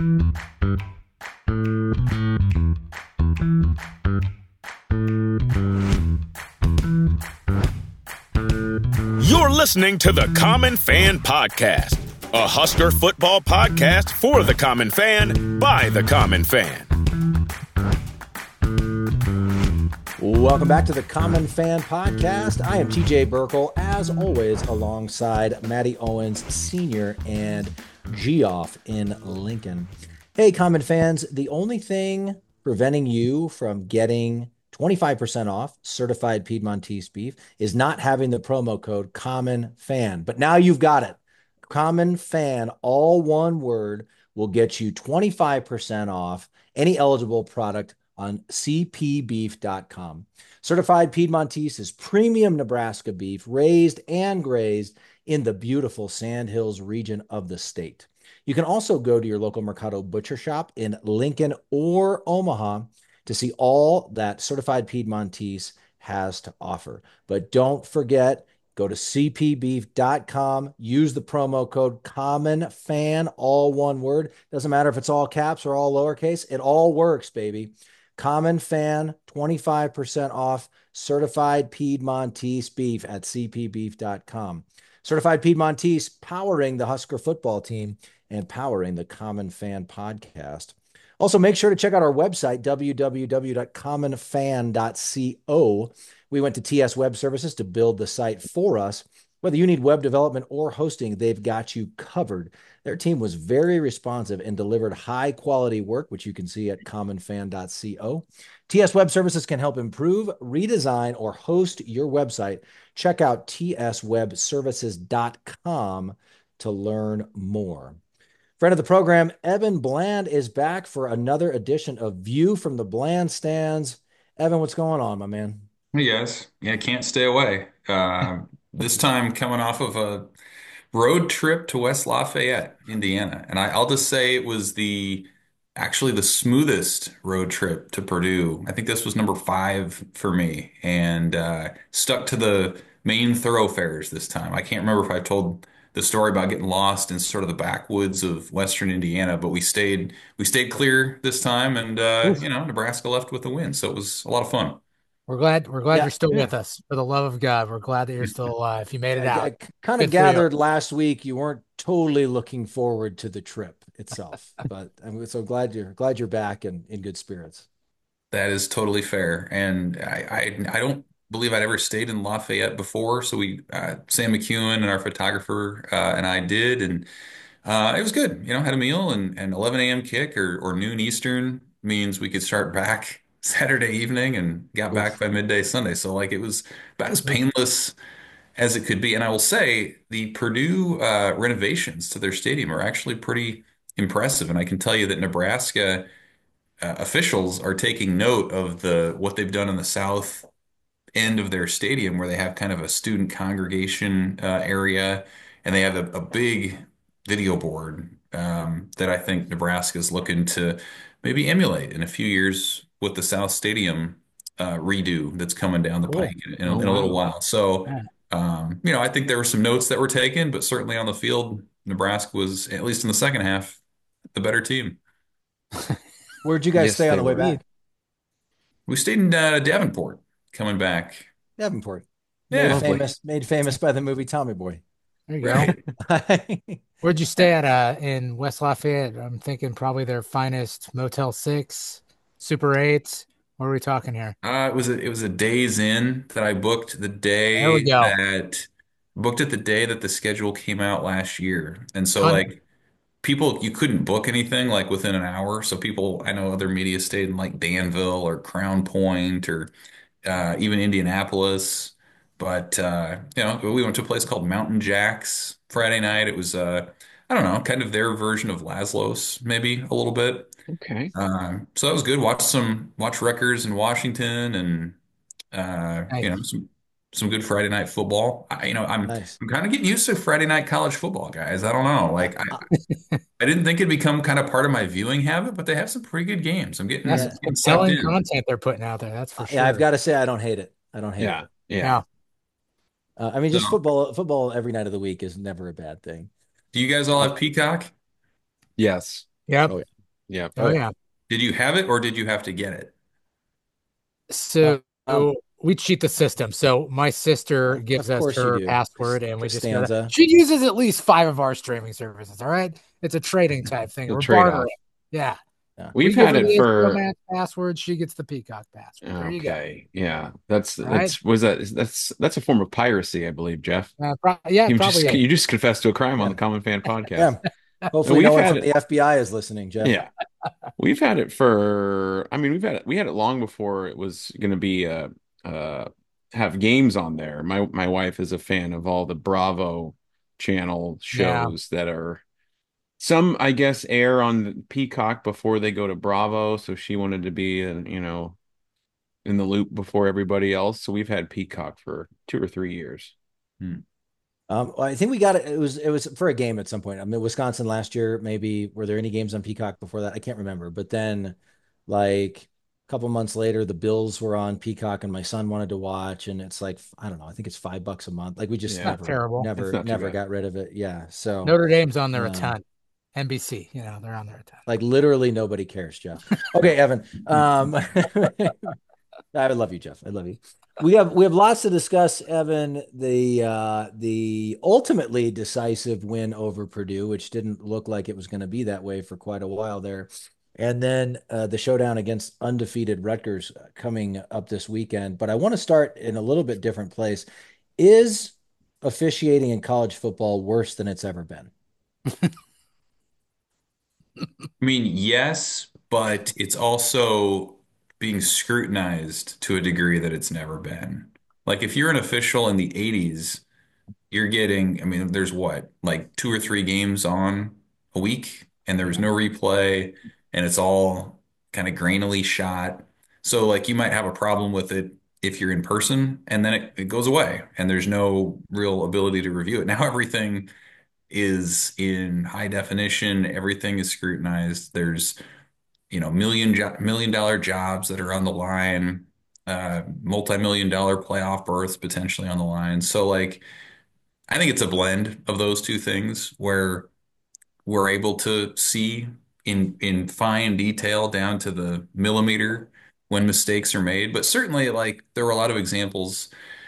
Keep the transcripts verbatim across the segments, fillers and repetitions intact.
You're listening to the Common Fan Podcast, a Husker football podcast for the common fan by the common fan. Welcome back to the Common Fan Podcast. I am T J Burkle, as always, alongside Matty Owens, Senior, and Geoff in Lincoln. Hey, Common fans, the only thing preventing you from getting twenty-five percent off certified Piedmontese beef is not having the promo code Common Fan. But now you've got it. Common Fan, all one word, will get you twenty-five percent off any eligible product on c p beef dot com. Certified Piedmontese is premium Nebraska beef raised and grazed in the beautiful Sandhills region of the state. You can also go to your local Mercado butcher shop in Lincoln or Omaha to see all that Certified Piedmontese has to offer. But don't forget, go to c p beef dot com, use the promo code COMMONFAN, all one word. Doesn't matter if it's all caps or all lowercase, it all works, baby. Common Fan, twenty-five percent off Certified Piedmontese beef at c p beef dot com. Certified Piedmontese, powering the Husker football team and powering the Common Fan podcast. Also, make sure to check out our website, w w w dot common fan dot co. We went to T S Web Services to build the site for us. Whether you need web development or hosting, they've got you covered. Their team was very responsive and delivered high-quality work, which you can see at common fan dot co. T S Web Services can help improve, redesign, or host your website. Check out t s web services dot com to learn more. Friend of the program, Evan Bland is back for another edition of View from the Bland Stands. Evan, what's going on, my man? Hey guys, yeah, can't stay away. Uh, this time coming off of a road trip to West Lafayette, Indiana, and I, I'll just say it was the actually the smoothest road trip to Purdue. I think this was number five for me, and uh, stuck to the main thoroughfares this time. I can't remember if I told the story about getting lost in sort of the backwoods of Western Indiana, but we stayed we stayed clear this time, and uh, Oof. you know, Nebraska left with a win, so it was a lot of fun. We're glad we're glad Yeah, you're still yeah. with us. For the love of God, we're glad that you're still alive. You made it I, out. I kind of Good for you. gathered last week you weren't totally looking forward to the trip itself, but I'm so glad you're glad you're back and in good spirits. That is totally fair, and I, I I don't believe I'd ever stayed in Lafayette before. So we uh, Sam McEwen and our photographer uh, and I did, and uh, it was good. You know, had a meal and and eleven a m kick or or noon Eastern means we could start back Saturday evening and got back Oof. by midday Sunday. So like it was about as painless as it could be. And I will say the Purdue uh, renovations to their stadium are actually pretty impressive, and I can tell you that Nebraska uh, officials are taking note of the what they've done in the south end of their stadium, where they have kind of a student congregation uh, area, and they have a, a big video board um, that I think Nebraska is looking to maybe emulate in a few years with the South Stadium uh, redo that's coming down the Cool. pike in, a, Oh, in a little wow. while. So, Yeah. um, you know, I think there were some notes that were taken, but certainly on the field, Nebraska was, at least in the second half, the better team. Where'd you guys Yes, stay on they the way were. back? We stayed in uh, Davenport coming back. Davenport. Made Yeah, Lovely. famous, made famous by the movie Tommy Boy. There you go. right. Where'd you stay at uh in West Lafayette? I'm thinking probably their finest Motel Six, Super Eight. What are we talking here? Uh, it was a, it was a Days Inn that I booked the There we day go. that booked it the day that the schedule came out last year. And so Ton like people you couldn't book anything like within an hour. So people I know other media stayed in like Danville or Crown Point or uh, even Indianapolis. But uh, you know, we went to a place called Mountain Jacks Friday night. It was uh, I don't know, kind of their version of Laszlo's, maybe a little bit. Okay. Um, so that was good. Watch some watch Rutgers in Washington, and uh, you know, nice. some some good Friday night football. I, you know, I'm Nice. I'm kind of getting used to Friday night college football, guys. I don't know, Uh, like I uh, I didn't think it'd become kind of part of my viewing habit, but they have some pretty good games. I'm getting, That's yeah, some getting sucked compelling in. content they're putting out there. That's for yeah. I've sure. got to say, I don't hate it. I don't hate Yeah. it. Yeah. Yeah. Uh, I mean, So, just football. Football every night of the week is never a bad thing. do you guys all have Peacock? Yes. Yep. Oh yeah. Yeah. Oh Oh yeah. yeah. Did you have it or did you have to get it? Uh, So um, we cheat the system. So my sister of, gives of us course you her do. password and we just go to, Costanza. she uses at least five of our streaming services. All right. It's a trading type thing. You'll We're trade bartering. off. Yeah. Yeah. We We've give had her it the H B O for Max password. She gets the Peacock password. There you go. okay. Yeah. That's All right. that's was that that's that's a form of piracy, I believe, Jeff. Uh, pro- yeah, it You probably just is. you just confessed to a crime on Yeah. the Common Fan podcast. Yeah. And Hopefully no we've one had from it. the F B I is listening, Jeff. Yeah. We've had it for, I mean, we've had it, we had it long before it was going to be uh uh have games on there. My my wife is a fan of all the Bravo channel Yeah. shows that are some, I guess, air on Peacock before they go to Bravo, so she wanted to be, uh, you know, in the loop before everybody else. So we've had Peacock for two or three years. Hmm. Um, well, I think we got it. It was it was for a game at some point. I mean, Wisconsin last year, maybe. Were there any games on Peacock before that? I can't remember. But then, like a couple months later, the Bills were on Peacock, and my son wanted to watch. And it's like I don't know. I think it's five bucks a month. Like we just Yeah, Not never, terrible. it's never, not too never bad. got rid of it. Yeah. So, Notre Dame's on there a um, ton. N B C, you know, they're on there a ton. like literally nobody cares, Jeff. Okay, Evan. Um, I love you, Jeff. I love you. We have we have lots to discuss, Evan. The uh, the ultimately decisive win over Purdue, which didn't look like it was going to be that way for quite a while there, and then uh, the showdown against undefeated Rutgers coming up this weekend. But I want to start in a little bit different place. Is officiating in college football worse than it's ever been? I mean, yes, but it's also being scrutinized to a degree that it's never been. Like if you're an official in the eighties, you're getting, I mean, there's what, like two or three games on a week, and there's no replay, and it's all kind of grainily shot. So, like, you might have a problem with it if you're in person, and then it, it goes away, and there's no real ability to review it. Now, everything is in high definition, everything is scrutinized. There's, you know, million jo million dollar jobs that are on the line, uh, multi-million dollar playoff berths potentially on the line. So, like, I think it's a blend of those two things where we're able to see in in fine detail down to the millimeter when mistakes are made. But certainly, like there were a lot of examples,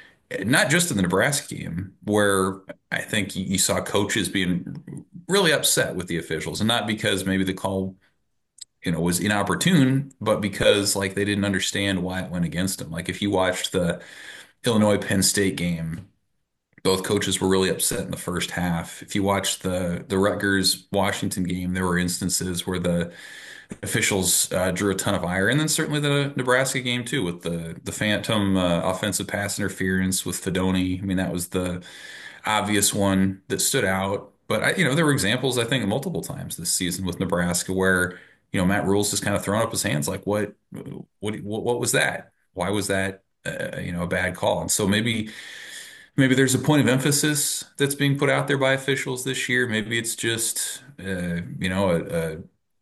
not just in the Nebraska game, where I think you, you saw coaches being really upset with the officials, and not because maybe the call, you know, was inopportune, but because like they didn't understand why it went against them. Like if you watched the Illinois Penn State game, both coaches were really upset in the first half. If you watch the the Rutgers Washington game, there were instances where the officials uh, drew a ton of ire, and then certainly the Nebraska game too, with the the phantom uh, offensive pass interference with Fedoni. I mean, that was the obvious one that stood out. But I, you know, there were examples I think multiple times this season with Nebraska where you know Matt Rule's just kind of thrown up his hands, like what what what, what was that? Why was that? Uh, you know, a bad call. And so maybe maybe there's a point of emphasis that's being put out there by officials this year. Maybe it's just, uh, you know, a,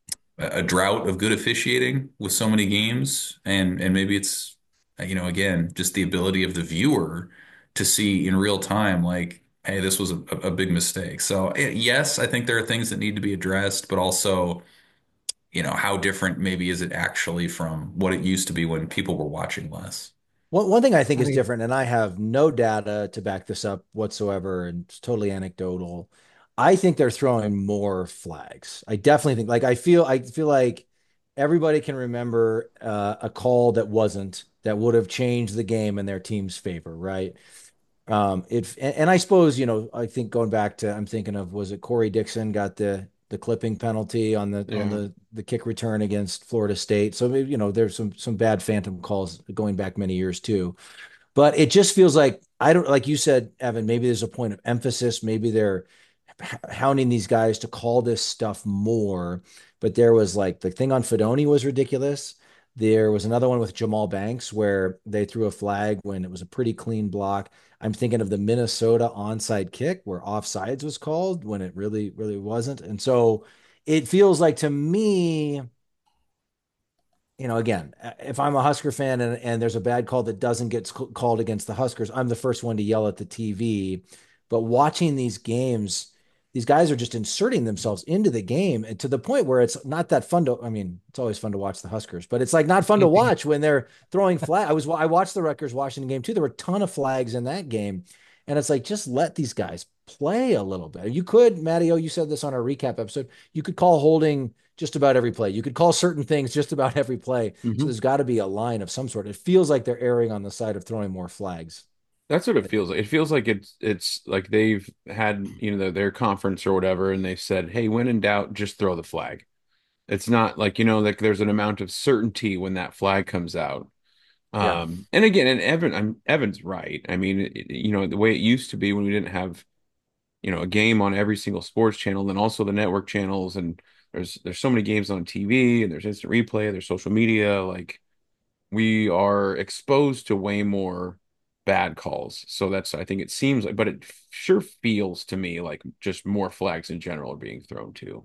a, a drought of good officiating with so many games. And, and maybe it's, uh, you know, again, just the ability of the viewer to see in real time, like, hey, this was a, a big mistake. So, eh, yes, I think there are things that need to be addressed, but also, you know, how different maybe is it actually from what it used to be when people were watching less? One, one thing I think I is mean, different, and I have no data to back this up whatsoever, and it's totally anecdotal. I think they're throwing more flags. I definitely think, like, I feel, I feel like everybody can remember uh, a call that wasn't that would have changed the game in their team's favor, right? Um, it and, and I suppose, you know, I think going back to I'm thinking of was it Corey Dixon got the the clipping penalty on the on Yeah. the the kick return against Florida State. So maybe, you know, there's some some bad phantom calls going back many years too. But it just feels like I don't like you said, Evan, maybe there's a point of emphasis, maybe they're hounding these guys to call this stuff more. But there was like the thing on Fedoni was ridiculous. There was another one with Jamal Banks where they threw a flag when it was a pretty clean block. I'm thinking of the Minnesota onside kick where offsides was called when it really, really wasn't. And so it feels like to me, you know, again, if I'm a Husker fan and, and there's a bad call that doesn't get called against the Huskers, I'm the first one to yell at the T V. But watching these games, these guys are just inserting themselves into the game and to the point where it's not that fun to, I mean, it's always fun to watch the Huskers, but it's like not fun to watch when they're throwing flag. I was, I watched the Rutgers Washington game too. There were a ton of flags in that game. And it's like, just let these guys play a little bit. You could, Matty, oh, you said this on our recap episode, you could call holding just about every play. You could call certain things just about every play. So Mhm. there's got to be a line of some sort. It feels like they're erring on the side of throwing more flags. That's what it feels like. It feels like it's it's like they've had, you know, their, their conference or whatever, and they said, "Hey, when in doubt, just throw the flag." It's not like, you know, like there's an amount of certainty when that flag comes out. Yeah. Um, and again, and Evan, I'm Evan's right. I mean, it, you know, the way it used to be when we didn't have, you know, a game on every single sports channel, then also the network channels, and there's there's so many games on T V, and there's instant replay, there's social media, like we are exposed to way more bad calls. So that's, I think it seems like, but it sure feels to me like just more flags in general are being thrown too.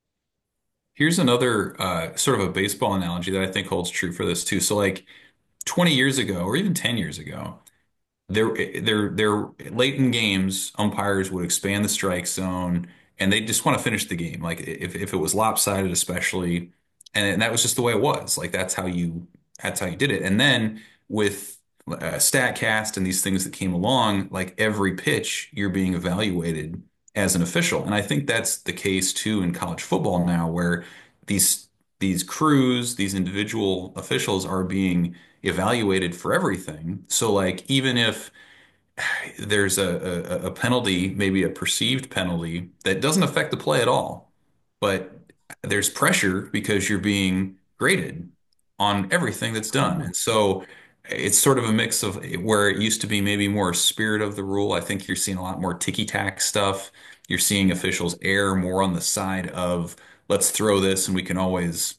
Here's another uh, sort of a baseball analogy that I think holds true for this too. So like twenty years ago, or even ten years ago, There, there, there, late in games, umpires would expand the strike zone, and they just want to finish the game. Like if if it was lopsided, especially, and that was just the way it was. Like that's how you that's how you did it. And then with uh, Statcast and these things that came along, like every pitch, you're being evaluated as an official. And I think that's the case too in college football now, where these these crews, these individual officials are being evaluated for everything. So like even if there's a, a, a penalty, maybe a perceived penalty that doesn't affect the play at all, but there's pressure because you're being graded on everything that's done. And so it's sort of a mix of where it used to be maybe more spirit of the rule. I think you're seeing a lot more ticky-tack stuff. You're seeing officials err more on the side of let's throw this and we can always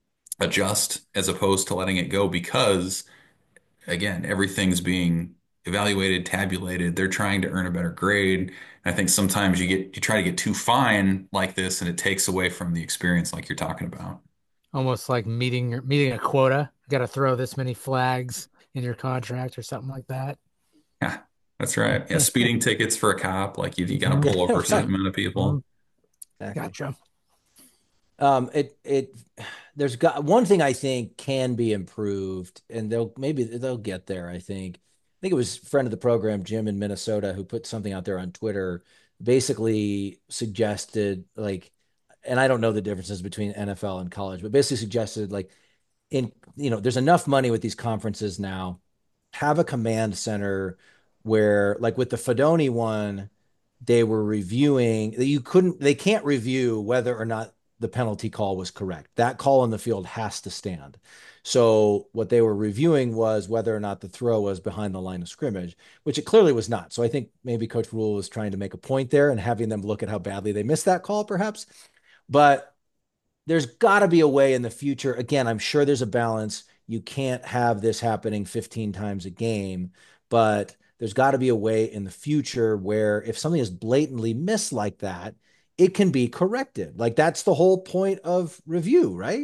adjust as opposed to letting it go because again, everything's being evaluated, tabulated. They're trying to earn a better grade. And I think sometimes you get you try to get too fine like this, and it takes away from the experience, like you're talking about. Almost like meeting your meeting a quota. You got to throw this many flags in your contract or something like that. Yeah, that's right. Yeah, speeding tickets for a cop, like you, you got to pull over a certain amount of people. Exactly. Gotcha. Um, it it there's got one thing I think can be improved, and they'll maybe they'll get there. I think. I think it was a friend of the program, Jim in Minnesota, who put something out there on Twitter, basically suggested like, and I don't know the differences between N F L and college, but basically suggested like in you know, there's enough money with these conferences now. Have a command center where, like with the Fedoni one, they were reviewing that you couldn't, they can't review whether or not the penalty call was correct. That call on the field has to stand. So what they were reviewing was whether or not the throw was behind the line of scrimmage, which it clearly was not. So I think maybe Coach Rule was trying to make a point there and having them look at how badly they missed that call, perhaps. But there's got to be a way in the future. Again, I'm sure there's a balance. You can't have this happening fifteen times a game, but there's got to be a way in the future where if something is blatantly missed like that, it can be corrected. Like that's the whole point of review, right?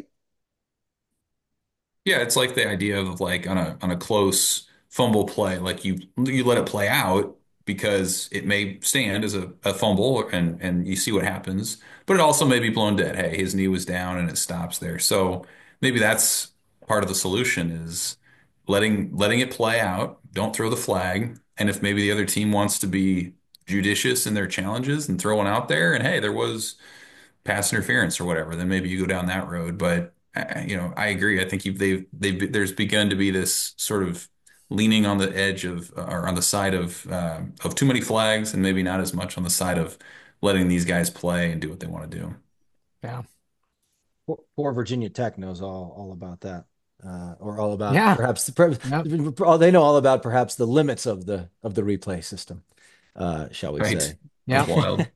Yeah, it's like the idea of like on a on a close fumble play, like you you let it play out because it may stand as a, a fumble and and you see what happens, but it also may be blown dead. Hey, his knee was down and it stops there. So maybe that's part of the solution is letting letting it play out. Don't throw the flag. And if maybe the other team wants to be judicious in their challenges and throw one out there, and hey, there was pass interference or whatever, then maybe you go down that road. But uh, you know, I agree. I think you've, they've they've there's begun to be this sort of leaning on the edge of or on the side of uh, of too many flags, and maybe not as much on the side of letting these guys play and do what they want to do. Yeah. Poor, poor Virginia Tech knows all all about that, uh, or all about Yeah. perhaps the, they know all about perhaps the limits of the of the replay system, uh, shall we Right? say? That's Yeah. wild.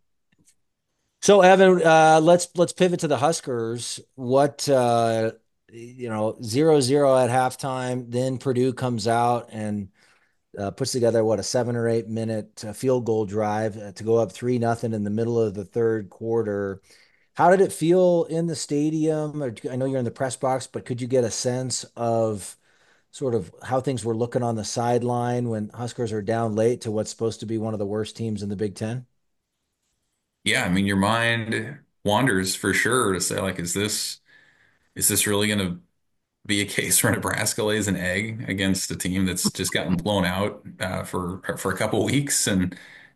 So Evan, uh, let's let's pivot to the Huskers. What uh, you know, zero zero at halftime. Then Purdue comes out and uh, puts together what a seven or eight minute uh, field goal drive uh, to go up three nothing in the middle of the third quarter. How did it feel in the stadium? Or, I know you're in the press box, but could you get a sense of sort of how things were looking on the sideline when Huskers are down late to what's supposed to be one of the worst teams in the Big Ten? Yeah, I mean, your mind wanders for sure to say like, is this is this really going to be a case where Nebraska lays an egg against a team that's just gotten blown out uh, for for a couple weeks? And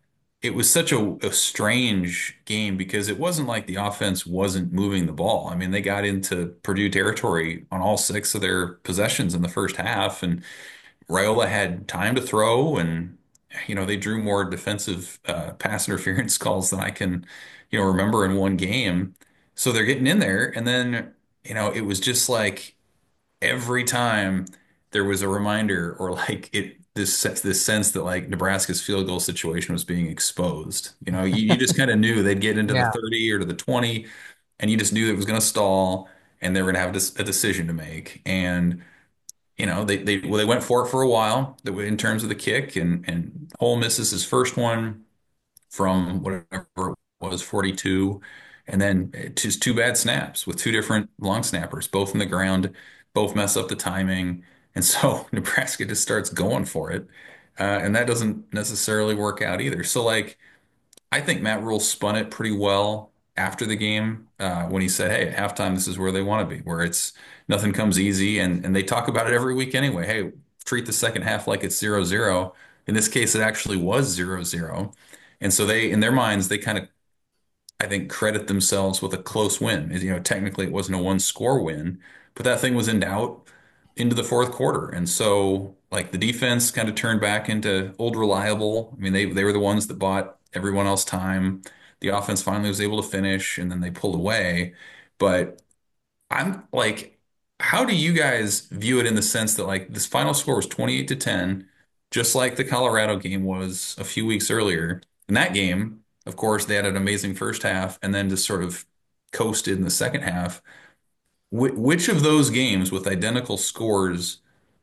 it was such a, a strange game because it wasn't like the offense wasn't moving the ball. I mean, they got into Purdue territory on all six of their possessions in the first half, and Raiola had time to throw, and you know they drew more defensive uh, pass interference calls than I can, you know, remember in one game. So they're getting in there, and then you know it was just like every time there was a reminder or like it this this sense that like Nebraska's field goal situation was being exposed. You know, you, you just kind of knew they'd get into the Yeah. thirty or to the twenty, and you just knew it was going to stall, and they were going to have a, a decision to make, and you know, they they well, they went for it for a while in terms of the kick, and and Hole misses his first one from whatever it was, forty-two, and then just two bad snaps with two different long snappers, both in the ground, both mess up the timing, and so Nebraska just starts going for it, uh, and that doesn't necessarily work out either. So like. I think Matt Rule spun it pretty well after the game uh, when he said, "Hey, at halftime, this is where they want to be, where it's nothing comes easy," and and they talk about it every week anyway. Hey, treat the second half like it's zero zero. In this case, it actually was zero zero, and so they, in their minds, they kind of, I think, credit themselves with a close win. You know, technically, it wasn't a one score win, but that thing was in doubt into the fourth quarter, and so like the defense kind of turned back into old reliable. I mean, they they were the ones that bought everyone else time. The offense finally was able to finish, and then they pulled away. But I'm like, how do you guys view it in the sense that like this final score was twenty-eight to ten, just like the Colorado game was a few weeks earlier. In that game, of course, they had an amazing first half and then just sort of coasted in the second half. Wh which of those games with identical scores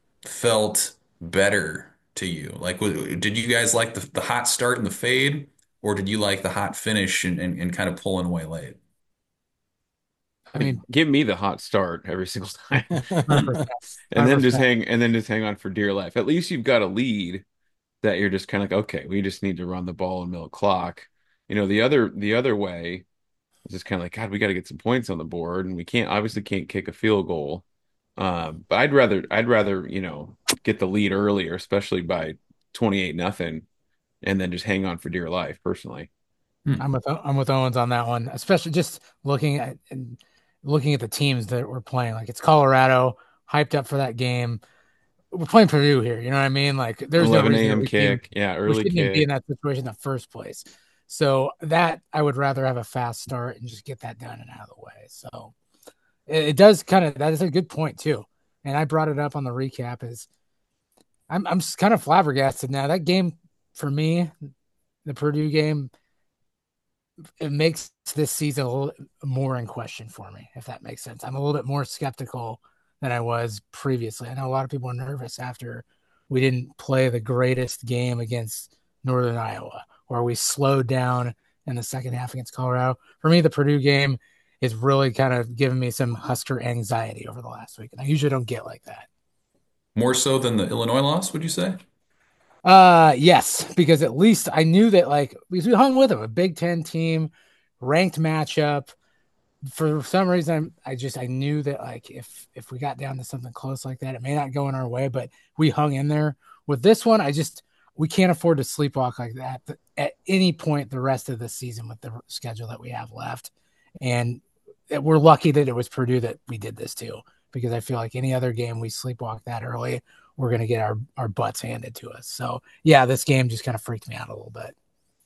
felt better to you? Like, w- did you guys like the, the hot start and the fade, or did you like the hot finish and, and, and kind of pulling away late? I Like, mean, give me the hot start every single time. one hundred percent. And then just one hundred percent. hang and then just hang on for dear life. At least you've got a lead that you're just kind of like, okay, we just need to run the ball and milk clock. You know, the other the other way is just kind of like, God, we got to get some points on the board, and we can't obviously can't kick a field goal. Um, but I'd rather I'd rather, you know, get the lead earlier, especially by twenty-eight nothing, and then just hang on for dear life, personally. I'm with I'm with Owens on that one, especially just looking at and looking at the teams that we're playing. Like it's Colorado, hyped up for that game. We're playing Purdue here, you know what I mean? Like there's no eleven reason that a.m. we can kick. Yeah, we early shouldn't even be in kick. that situation in the first place. So that I would rather have a fast start and just get that done and out of the way. So it, it does kind of that is a good point too. And I brought it up on the recap is I'm I'm kind of flabbergasted now. That game for me, the Purdue game, it makes this season a little more in question for me, if that makes sense. I'm a little bit more skeptical than I was previously. I know a lot of people are nervous after we didn't play the greatest game against Northern Iowa, or we slowed down in the second half against Colorado. For me, the Purdue game is really kind of giving me some Husker anxiety over the last week. And I usually don't get like that. More so than the Illinois loss, would you say? Uh, yes, because at least I knew that like because we hung with them, a Big Ten team, ranked matchup. For some reason, I just I knew that like if if we got down to something close like that, it may not go in our way, but we hung in there. With this one, I just we can't afford to sleepwalk like that at any point the rest of the season with the schedule that we have left. And we're lucky that it was Purdue that we did this to, because I feel like any other game we sleepwalk that early, we're going to get our, our butts handed to us. So yeah, this game just kind of freaked me out a little bit.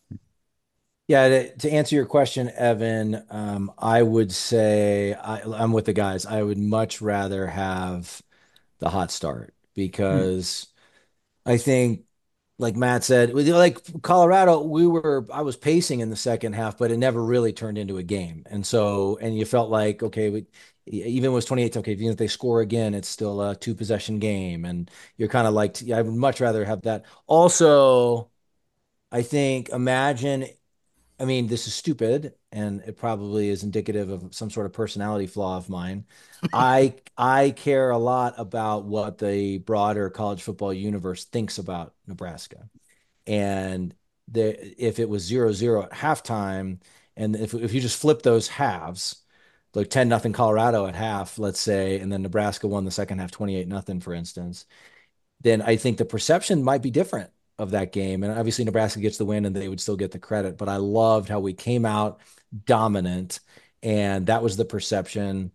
Yeah, to, to answer your question, Evan, um, I would say I, I'm with the guys. I would much rather have the hot start Hmm. because I think, like Matt said, with like Colorado, we were I was pacing in the second half, but it never really turned into a game. And so, and you felt like, okay, we, even with twenty-eight, okay, even if they score again, it's still a two possession game, and you're kind of like, yeah, I would much rather have that. Also, I think imagine I mean, this is stupid, and it probably is indicative of some sort of personality flaw of mine. I I care a lot about what the broader college football universe thinks about Nebraska. And the if it was zero zero at halftime And if if you just flip those halves, like ten nothing Colorado at half, let's say, and then Nebraska won the second half twenty-eight nothing, for instance, then I think the perception might be different of that game. And obviously Nebraska gets the win and they would still get the credit. But I loved how we came out dominant, and that was the perception.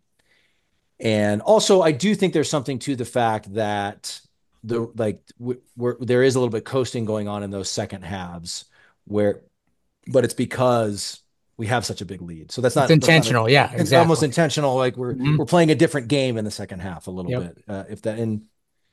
And also, I do think there's something to the fact that the like we're, there is a little bit coasting going on in those second halves, where, but it's because we have such a big lead. So that's It's not that's not intentional. a, Yeah, it's almost exactly. intentional. Like we're Mhm. we're playing a different game in the second half a little Yep. bit. Uh, if that, and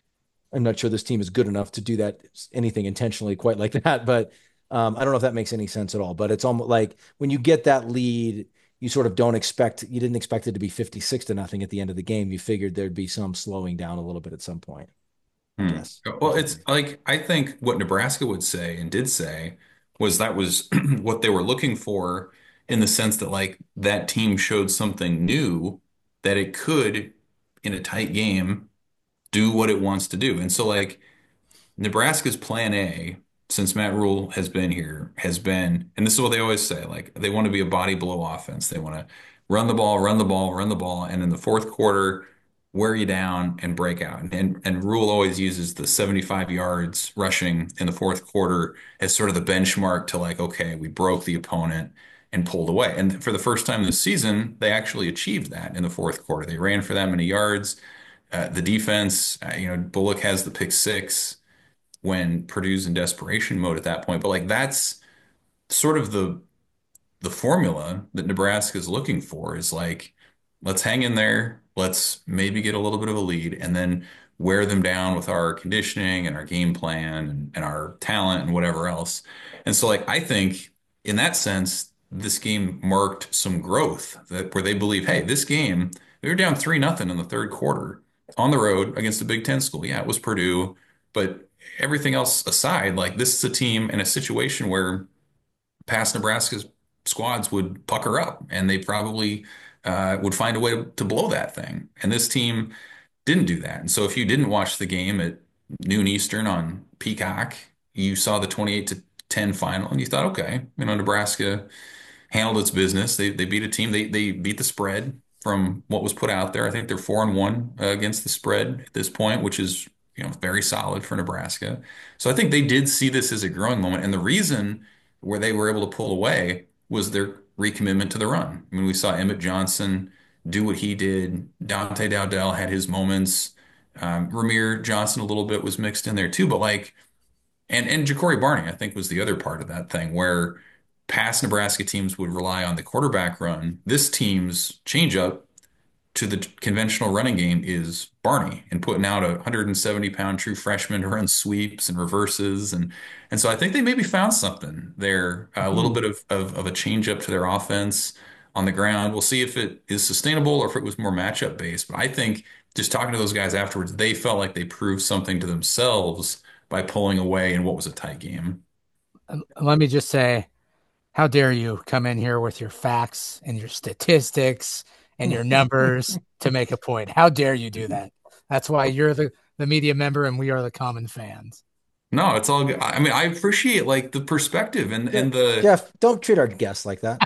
I'm not sure this team is good enough to do that anything intentionally quite like that, but um, I don't know if that makes any sense at all. But it's almost like when you get that lead, you sort of don't expect, you didn't expect it to be fifty-six to nothing at the end of the game. You figured there'd be some slowing down a little bit at some point, I Hmm. guess. Well, it's like I think what Nebraska would say and did say was that was what they were looking for, in the sense that like that team showed something new, that it could, in a tight game, do what it wants to do. And so like Nebraska's plan A, since Matt Rule has been here, has been, and this is what they always say, like they want to be a body blow offense. They want to run the ball, run the ball, run the ball, and in the fourth quarter, wear you down and break out. And and Rule always uses the seventy-five yards rushing in the fourth quarter as sort of the benchmark to like, okay, we broke the opponent and pulled away. And for the first time this season, they actually achieved that in the fourth quarter. They ran for that many yards. Uh, the defense, uh, you know, Bullock has the pick six when Purdue's in desperation mode at that point. But like that's sort of the the formula that Nebraska is looking for, is like, let's hang in there, let's maybe get a little bit of a lead, and then wear them down with our conditioning and our game plan and, and our talent and whatever else. And so like I think in that sense, this game marked some growth, that where they believe, hey, this game, they were down three nothing in the third quarter on the road against a Big Ten school. Yeah, it was Purdue, but everything else aside, like this is a team in a situation where past Nebraska's squads would pucker up and they probably uh, would find a way to, to blow that thing. And this team didn't do that. And so if you didn't watch the game at noon Eastern on Peacock, you saw the twenty-eight to ten final and you thought, okay, you know, Nebraska handled its business. They they beat a team. They they beat the spread from what was put out there. I think they're four and one uh, against the spread at this point, which is, you know, very solid for Nebraska. So I think they did see this as a growing moment. And the reason where they were able to pull away was their recommitment to the run. I mean, we saw Emmett Johnson do what he did. Dante Dowdell had his moments. Um, Ramir Johnson a little bit was mixed in there too, but like, and and Ja'Cory Barney, I think, was the other part of that thing where past Nebraska teams would rely on the quarterback run. This team's changeup to the conventional running game is Barney, and putting out a one hundred seventy pound true freshman to run sweeps and reverses. And and so I think they maybe found something there, a little bit of, of, of a change up to their offense on the ground. We'll see if it is sustainable or if it was more matchup based. But I think just talking to those guys afterwards, they felt like they proved something to themselves by pulling away in what was a tight game. Um, Let me just say, how dare you come in here with your facts and your statistics and your numbers to make a point? How dare you do that? That's why you're the, the media member and we are the common fans. No, it's all good. I mean, I appreciate like the perspective and and the Jeff, don't treat our guests like that.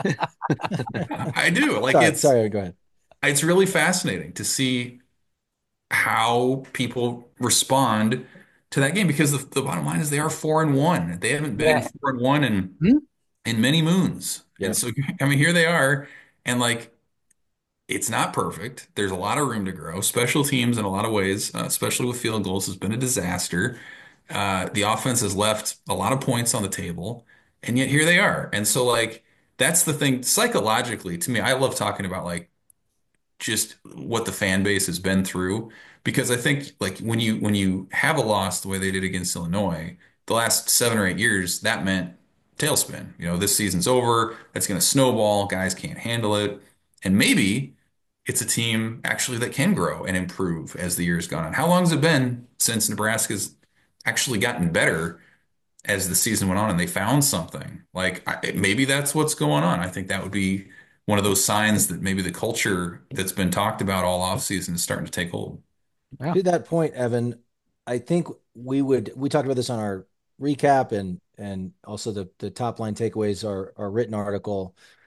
I do. Like Sorry, it's sorry, go ahead. it's really fascinating to see how people respond to that game, because the, the bottom line is they are four and one. They haven't been Yeah. four and one in Hmm? in many moons. Yeah. And so I mean here they are, and like it's not perfect. There's a lot of room to grow. Special teams in a lot of ways, uh, especially with field goals, has been a disaster. Uh, the offense has left a lot of points on the table, and yet here they are. And so like that's the thing psychologically to me. I love talking about like just what the fan base has been through, because I think like when you when you have a loss the way they did against Illinois the last seven or eight years, that meant tailspin. You know, this season's over. That's going to snowball. Guys can't handle it, and maybe it's a team actually that can grow and improve as the years gone on. How long has it been since Nebraska's actually gotten better as the season went on and they found something? Like I, maybe that's what's going on. I think that would be one of those signs that maybe the culture that's been talked about all offseason is starting to take hold. Yeah. To that point, Evan, I think we would we talked about this on our recap and and also the the top line takeaways, our our written article.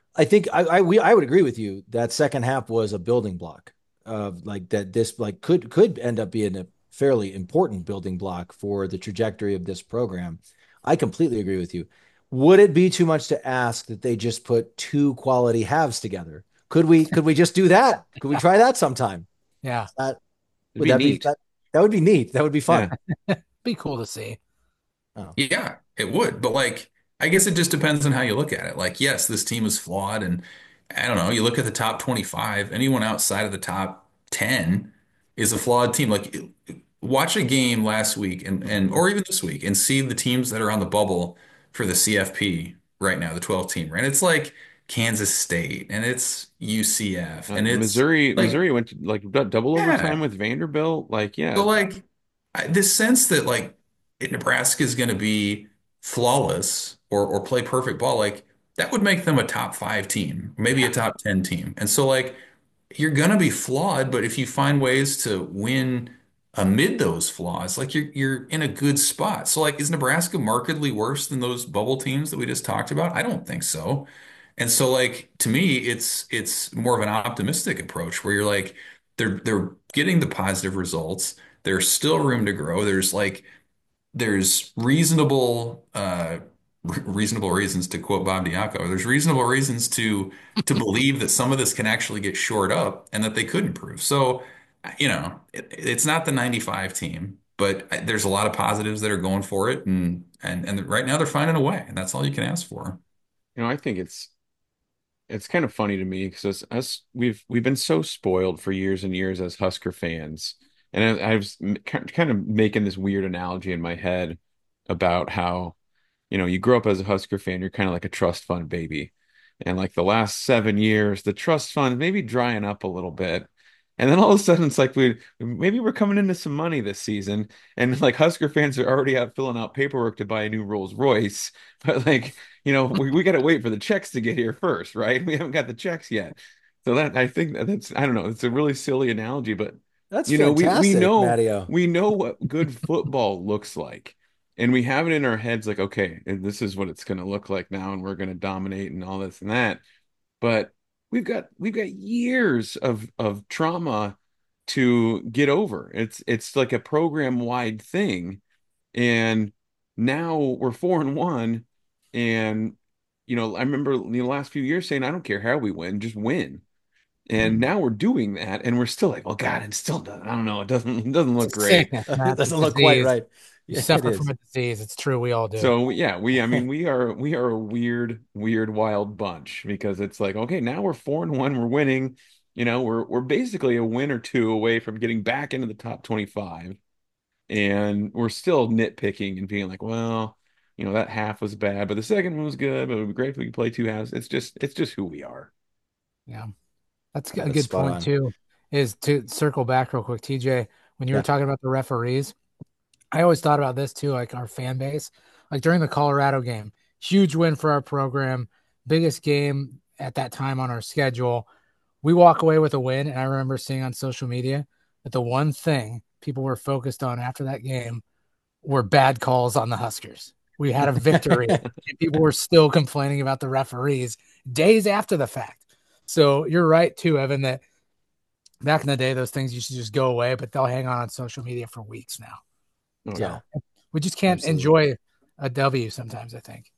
I think I, I we I would agree with you that second half was a building block of like that this like could could end up being a fairly important building block for the trajectory of this program. I completely agree with you. Would it be too much to ask that they just put two quality halves together? Could we could we just do that? Could we try that sometime? Yeah, That It'd would be that be neat. that that would be neat. That would be Yeah. fun. be cool to see. Oh. Yeah, it would. But like, I guess it just depends on how you look at it. Like, yes, this team is flawed. And I don't know, you look at the top twenty-five, anyone outside of the top ten is a flawed team. Like, watch a game last week and, and or even this week and see the teams that are on the bubble for the C F P right now, the twelve team, right? It's like Kansas State and it's U C F Uh, and it's Missouri, like, Missouri went to like du- double overtime yeah. with Vanderbilt. Like, So yeah, like I- this sense that like Nebraska is going to be flawless or or play perfect ball, like that would make them a top five team, maybe a Yeah, top ten team. And so like you're going to be flawed, but if you find ways to win amid those flaws, like you're you're in a good spot. So like is Nebraska markedly worse than those bubble teams that we just talked about? I don't think so. And so like to me, it's it's more of an optimistic approach where you're like they're they're getting the positive results. There's still room to grow. There's like there's reasonable uh re- reasonable reasons to quote Bob Diaco. There's reasonable reasons to to believe that some of this can actually get shored up and that they could improve. So, you know, it, it's not the ninety-five team, but there's a lot of positives that are going for it and and and right now they're finding a way, and that's all you can ask for. you know, I think it's it's kind of funny to me because us we've we've been so spoiled for years and years as Husker fans, and I, I was m- ki- kind of making this weird analogy in my head about how, you know, you grow up as a Husker fan, you're kind of like a trust fund baby. And like the last seven years, the trust fund maybe drying up a little bit. And then all of a sudden it's like we maybe we're coming into some money this season. And like Husker fans are already out filling out paperwork to buy a new Rolls Royce. But like, you know, we, we gotta wait for the checks to get here first, right? We haven't got the checks yet. So that I think that that's I don't know, it's a really silly analogy, but That's you know, we we fantastic, know Matteo. we know what good football looks like, and we have it in our heads like, okay, and this is what it's going to look like now, and we're going to dominate and all this and that. But we've got we've got years of of trauma to get over. It's it's like a program wide thing, and now we're four and one, and you know, I remember in the last few years saying, I don't care how we win, just win. And now we're doing that, and we're still like, oh God, it still doesn't. I don't know. It doesn't. It doesn't look it's a great. sickness, It Matt. It's a doesn't look quite disease. right. You Yeah, it suffer from is. a disease. It's true. We all do. So yeah, we. I mean, we are we are a weird, weird, wild bunch because it's like, okay, now we're four and one. We're winning. You know, we're we're basically a win or two away from getting back into the top twenty-five, and we're still nitpicking and being like, well, you know, that half was bad, but the second one was good. But it would be great if we could play two halves. It's just it's just who we are. Yeah. That's a That's good spot point on. too, is to circle back real quick, T J, when you were Yeah. talking about the referees, I always thought about this too, like our fan base, like during the Colorado game, huge win for our program, biggest game at that time on our schedule. We walk away with a win, and I remember seeing on social media that the one thing people were focused on after that game were bad calls on the Huskers. We had a victory, and people were still complaining about the referees days after the fact. So you're right too, Evan, that back in the day, those things used to just go away, but they'll hang on on social media for weeks now. Oh Yeah, yeah. We just can't absolutely. enjoy a W sometimes, I think.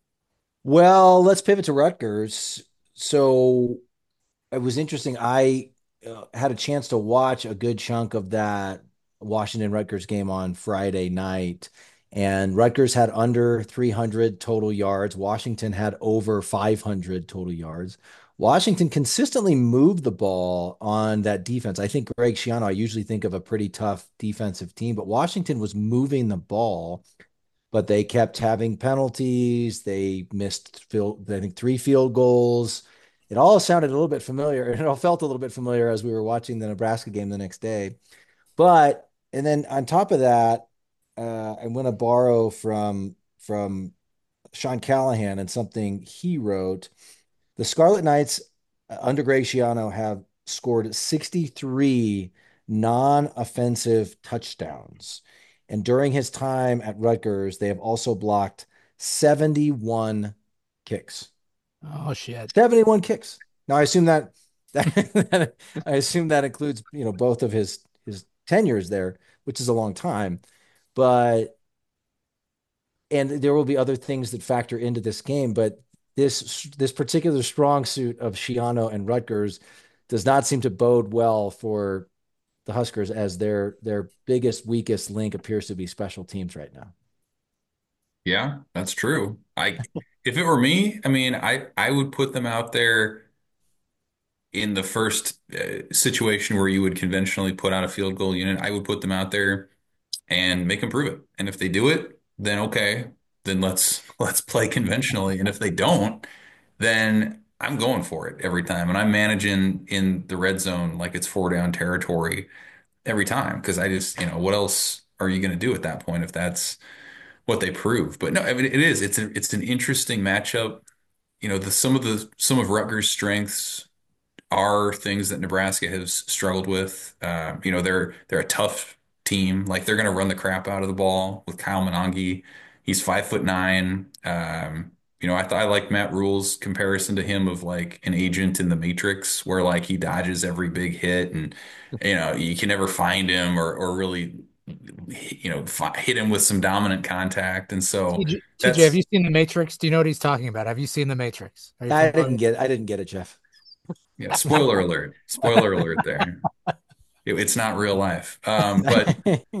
Well, let's pivot to Rutgers. So it was interesting. I uh, had a chance to watch a good chunk of that Washington Rutgers game on Friday night, and Rutgers had under three hundred total yards. Washington had over five hundred total yards. Washington consistently moved the ball on that defense. I think Greg Schiano, I usually think of a pretty tough defensive team, but Washington was moving the ball, but they kept having penalties. They missed field, I think three field goals. It all sounded a little bit familiar, and it all felt a little bit familiar as we were watching the Nebraska game the next day. But and then on top of that, uh, I'm going to borrow from from Sean Callahan and something he wrote. The Scarlet Knights uh, under Graciano have scored sixty-three non-offensive touchdowns. And during his time at Rutgers, they have also blocked seventy-one kicks. Oh shit. seventy-one kicks. Now I assume that that I assume that includes, you know, both of his his tenures there, which is a long time. But and there will be other things that factor into this game, but this this particular strong suit of Schiano and Rutgers does not seem to bode well for the Huskers, as their their biggest weakest link appears to be special teams right now. Yeah, that's true. I if it were me, I mean, I I would put them out there in the first uh, situation where you would conventionally put out a field goal unit. I would put them out there and make them prove it. And if they do it, then okay, then let's let's play conventionally. And if they don't, then I'm going for it every time. And I'm managing in the red zone like it's four down territory every time because I just, you know, what else are you going to do at that point if that's what they prove? But no, I mean, it is. It's a, it's an interesting matchup. You know, the some of the some of Rutgers' strengths are things that Nebraska has struggled with. Uh, you know, they're they're a tough team. Like they're going to run the crap out of the ball with Kyle Monange. He's five foot nine. Um, you know, I thought I like Matt Rule's comparison to him of like an agent in the Matrix, where like he dodges every big hit, and you know you can never find him or or really you know fi hit him with some dominant contact. And so T J, T J, have that's you seen The Matrix? Do you know what he's talking about? Have you seen The Matrix? Are you I familiar? didn't get I didn't get it, Jeff. yeah. Spoiler alert! Spoiler alert there. It- it's not real life. Um, but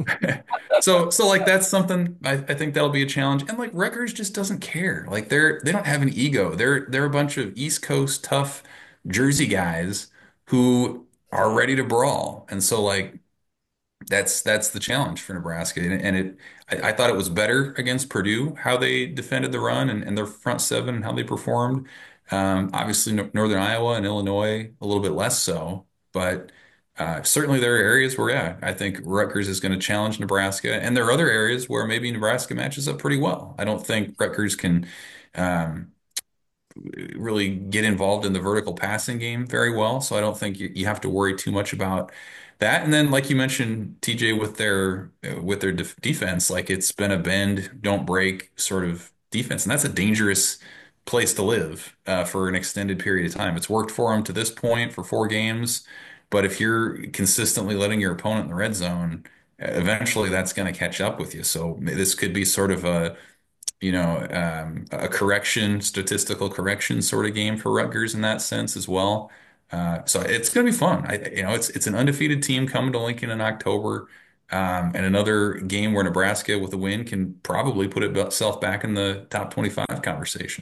so so like that's something I, I think that'll be a challenge. And like Rutgers just doesn't care. Like they're they don't have an ego. They're they're a bunch of East Coast tough Jersey guys who are ready to brawl. And so like that's that's the challenge for Nebraska. And, and it I, I thought it was better against Purdue how they defended the run and, and their front seven and how they performed. Um, obviously no- Northern Iowa and Illinois a little bit less so, but uh, certainly there are areas where yeah, I think Rutgers is going to challenge Nebraska, and there are other areas where maybe Nebraska matches up pretty well. I don't think Rutgers can um, really get involved in the vertical passing game very well. So I don't think you, you have to worry too much about that. And then, like you mentioned, T J, with their with their def defense, like it's been a bend, don't break sort of defense, and that's a dangerous place to live uh, for an extended period of time. It's worked for them to this point for four games, but if you're consistently letting your opponent in the red zone, eventually that's going to catch up with you. So this could be sort of a you know, um, a correction, statistical correction sort of game for Rutgers in that sense as well. Uh, so it's going to be fun. I, you know, it's it's an undefeated team coming to Lincoln in October, um, and another game where Nebraska with a win can probably put itself back in the top twenty-five conversation.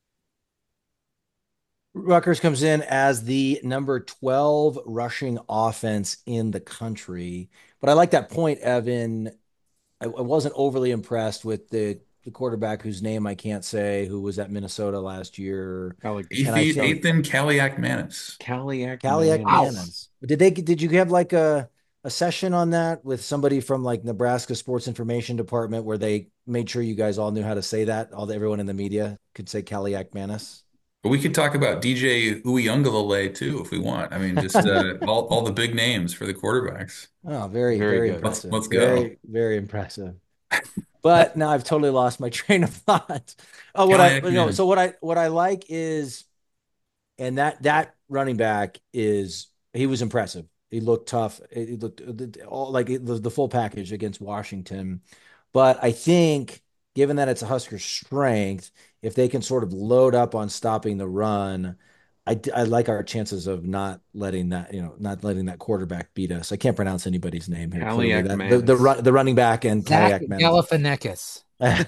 Rutgers comes in as the number twelve rushing offense in the country. But I like that point, Evan. I, I wasn't overly impressed with the the quarterback whose name I can't say, who was at Minnesota last year. And I feel Ethan Kaliakmanis. Kaliak Kaliak Wow. Manis. Did they did you have like a a session on that with somebody from like Nebraska Sports Information Department where they made sure you guys all knew how to say that? All the, everyone in the media could say Kaliak Manis. But we could talk about D J Uiagalelei too if we want. I mean, just uh, all all the big names for the quarterbacks. Oh, very, Very very good. Let's impressive. let's go. Very, very impressive. But now I've totally lost my train of thought. Oh, what I no, Kaliakmanis. so what I what I like is, and that that running back is he was impressive. He looked tough. He looked all like the, the full package against Washington. But I think given that it's a Husker strength, if they can sort of load up on stopping the run, I, I like our chances of not letting that, you know, not letting that quarterback beat us. I can't pronounce anybody's name here. Clearly, Kaliak that the the, run, the running back and Zach Kaliak Manis. Galifianakis.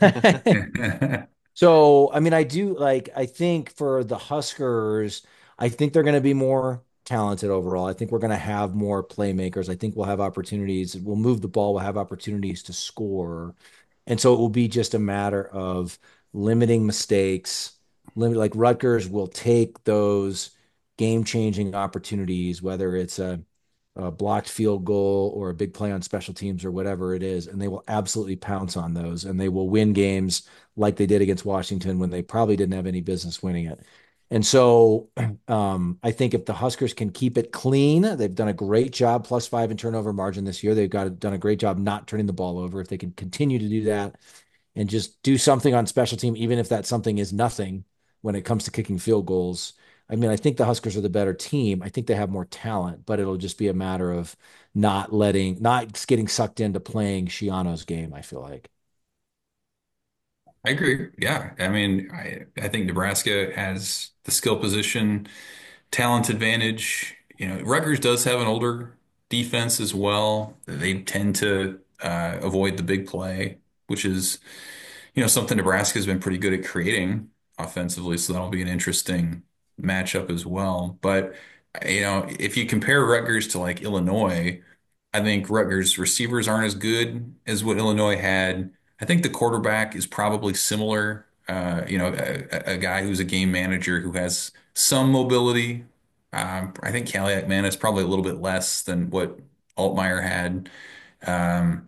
So, I mean, I do like, I think for the Huskers, I think they're going to be more talented overall. I think we're going to have more playmakers. I think we'll have opportunities. We'll move the ball. We'll have opportunities to score. And so it will be just a matter of limiting mistakes. Limit, like Rutgers will take those game-changing opportunities, whether it's a a blocked field goal or a big play on special teams or whatever it is, and they will absolutely pounce on those and they will win games like they did against Washington when they probably didn't have any business winning it. And so um, I think if the Huskers can keep it clean, they've done a great job, plus five in turnover margin this year. They've got done a great job not turning the ball over. If they can continue to do that and just do something on special team, even if that something is nothing, when it comes to kicking field goals. I mean, I think the Huskers are the better team. I think they have more talent, but it'll just be a matter of not letting, not getting sucked into playing Shiano's game, I feel like. I agree. Yeah. I mean, I, I think Nebraska has the skill position, talent advantage. You know, Rutgers does have an older defense as well. They tend to uh, avoid the big play, which is, you know, something Nebraska has been pretty good at creating offensively. So that'll be an interesting matchup as well. But, you know, if you compare Rutgers to like Illinois, I think Rutgers receivers aren't as good as what Illinois had. I think the quarterback is probably similar. Uh, you know, a, a guy who's a game manager who has some mobility. Um, I think Kaliak Man is probably a little bit less than what Altmaier had. Um,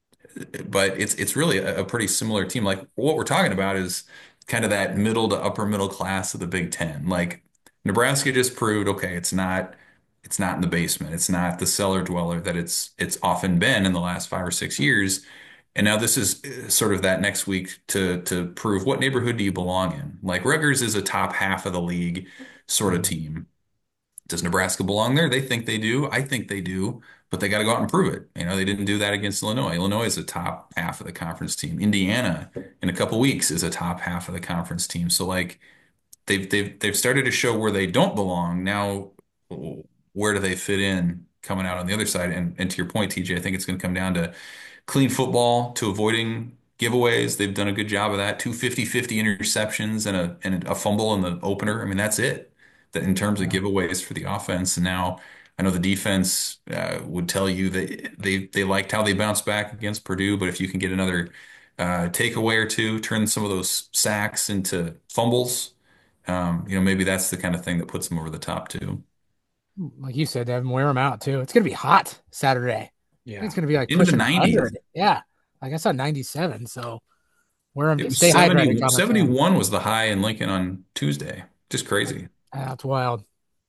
but it's it's really a, a pretty similar team. Like what we're talking about is kind of that middle to upper middle class of the Big Ten. Like Nebraska just proved, okay, it's not it's not in the basement. It's not the cellar dweller that it's it's often been in the last five or six years. And now this is uh, sort of that next week to to prove what neighborhood do you belong in. Like Rutgers is a top half of the league sort of team. Does Nebraska belong there? They think they do. I think they do, but they got to go out and prove it. You know, they didn't do that against Illinois. Illinois is a top half of the conference team. Indiana in a couple weeks is a top half of the conference team. So like they've they've they've started to show where they don't belong. Now, where do they fit in coming out on the other side? And and to your point, T J, I think it's going to come down to clean football to avoiding giveaways. They've done a good job of that. Two fifty-fifty interceptions and a and a fumble in the opener. I mean, that's it. That in terms of Yeah. giveaways for the offense. And now I know the defense uh, would tell you that they they liked how they bounced back against Purdue, but if you can get another uh, takeaway or two, turn some of those sacks into fumbles, um, you know, maybe that's the kind of thing that puts them over the top too. Like you said, Devin, wear them out too. It's gonna be hot Saturday. I think Yeah. it's gonna be like Into the pushing nineties. one hundred. Yeah, like I saw ninety-seven. So wear It them. was Stay hydrated, seventy, Common Fan. seventy-one was the high in Lincoln on Tuesday. Just crazy. That's wild.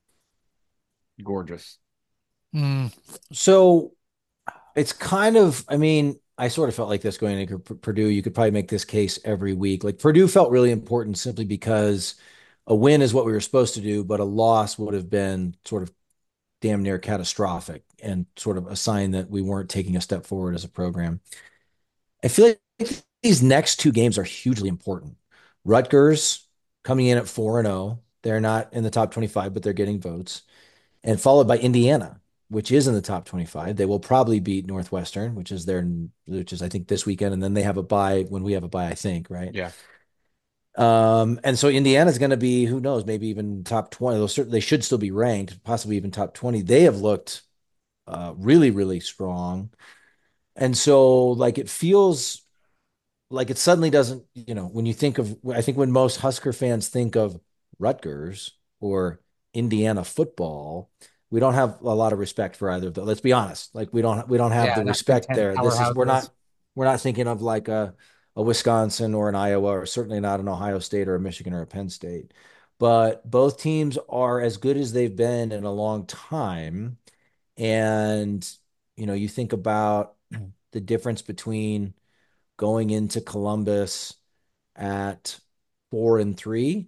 Gorgeous. Mm. So it's kind of, I mean, I sort of felt like this going into P- Purdue. You could probably make this case every week. Like Purdue felt really important simply because a win is what we were supposed to do, but a loss would have been sort of damn near catastrophic and sort of a sign that we weren't taking a step forward as a program. I feel like these next two games are hugely important. Rutgers coming in at four and oh. They're not in the top twenty-five, but they're getting votes. And followed by Indiana, which is in the top twenty-five. They will probably beat Northwestern, which is their, which is I think this weekend, and then they have a bye when we have a bye, I think, right? Yeah. Um, and so Indiana's going to be, who knows, maybe even top twenty. They'll certainly, they should still be ranked, possibly even top twenty. They have looked uh, really, really strong. And so, like, it feels like it suddenly doesn't, you know, when you think of, I think when most Husker fans think of Rutgers or Indiana football, we don't have a lot of respect for either of them. Let's be honest. Like we don't, we don't have Yeah, the not Big respect Ten there. This is, we're powerhouses. not, we're not thinking of like a, a Wisconsin or an Iowa, or certainly not an Ohio State or a Michigan or a Penn State. But both teams are as good as they've been in a long time. And, you know, you think about the difference between going into Columbus at four and three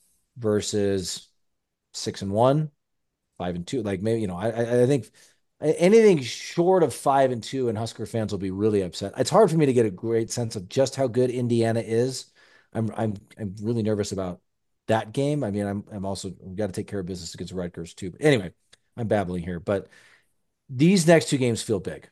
versus six and one, five and two. Like maybe, you know, I I think anything short of five and two and Husker fans will be really upset. It's hard for me to get a great sense of just how good Indiana is. I'm I'm I'm really nervous about that game. I mean, I'm I'm also we've got to take care of business against Rutgers too. But anyway, I'm babbling here. But these next two games feel big.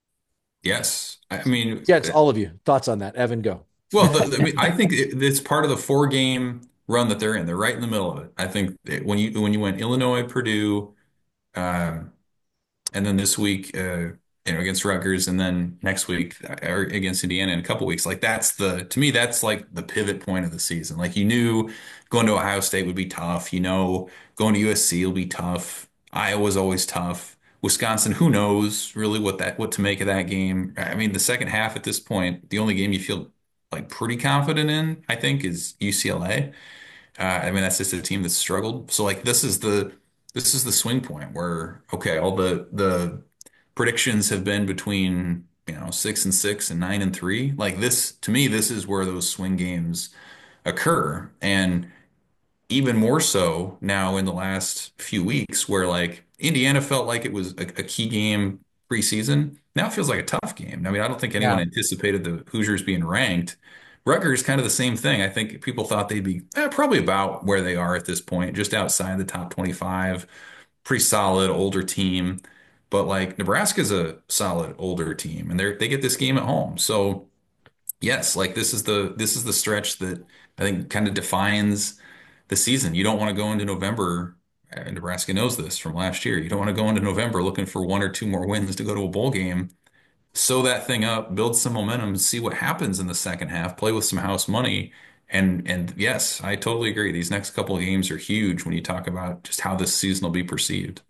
Yes. I mean, Yeah, it's all of you. Thoughts on that? Evan, go. well, the, the- I mean, I think it, it's part of the four game run that they're in. They're right in the middle of it. I think that when you when you went Illinois, Purdue, um, and then this week, uh, you know, against Rutgers, and then next week uh, or against Indiana in a couple weeks. Like that's the to me, that's like the pivot point of the season. Like you knew going to Ohio State would be tough. You know, going to U S C will be tough. Iowa's always tough. Wisconsin, who knows really what that what to make of that game. I mean, the second half at this point, the only game you feel like pretty confident in, I think, is U C L A. Uh, I mean, that's just a team that's struggled. So like this is the this is the swing point where okay, all the the predictions have been between, you know, six and six and nine and three. Like this, to me, this is where those swing games occur. And even more so now in the last few weeks, where like Indiana felt like it was a, a key game preseason. Now it feels like a tough game. I mean, I don't think anyone Yeah. anticipated the Hoosiers being ranked. Rutgers, kind of the same thing. I think people thought they'd be eh, probably about where they are at this point, just outside the top twenty-five. Pretty solid, older team. But like Nebraska's a solid, older team, and they're they get this game at home. So yes, like this is the this is the stretch that I think kind of defines the season. You don't want to go into November, and Nebraska knows this from last year. You don't want to go into November looking for one or two more wins to go to a bowl game. Sew that thing up, build some momentum, see what happens in the second half, play with some house money. And and yes, I totally agree. These next couple of games are huge when you talk about just how this season will be perceived.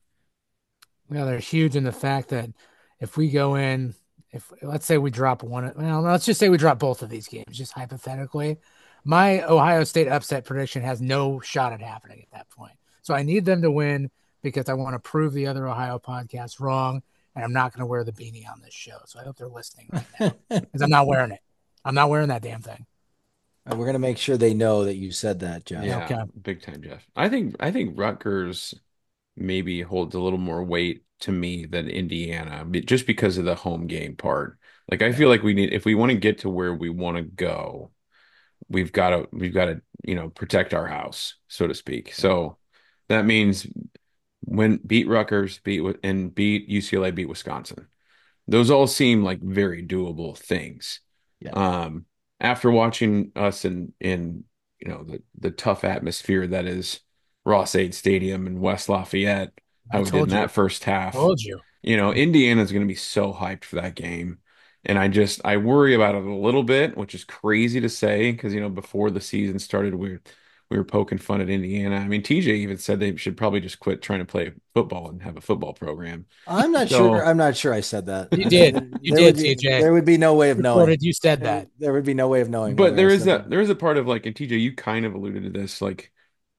Yeah, they're huge in the fact that if we go in, if let's say we drop one, well, let's just say we drop both of these games, just hypothetically, my Ohio State upset prediction has no shot at happening at that point. So I need them to win because I want to prove the other Ohio podcasts wrong, and I'm not going to wear the beanie on this show. So I hope they're listening right now because I'm not wearing it. I'm not wearing that damn thing. And we're gonna make sure they know that you said that, Jeff. Yeah, Okay. big time, Jeff. I think I think Rutgers maybe holds a little more weight to me than Indiana, be- just because of the home game part. Like I feel like we need if we want to get to where we want to go, we've got to we've got to, you know, protect our house, so to speak. So that means when beat Rutgers, beat Wi- and beat U C L A, beat Wisconsin. Those all seem like very doable things. Yeah. Um, after watching us in in you know the the tough atmosphere that is Ross-Ade Stadium in West Lafayette, I how we did in told you. that first half, Told you. you know, Indiana's going to be so hyped for that game. And I just I worry about it a little bit, which is crazy to say because you know before the season started, we were we were poking fun at Indiana. I mean, T J even said they should probably just quit trying to play football and have a football program. I'm not sure. So I'm not sure I said that. You did. You There did, would be, T J. there would be no way of knowing. Recorded, you said There, that. would- there would be no way of knowing but whether there I is said that there is a part of like, and T J, you kind of alluded to this, like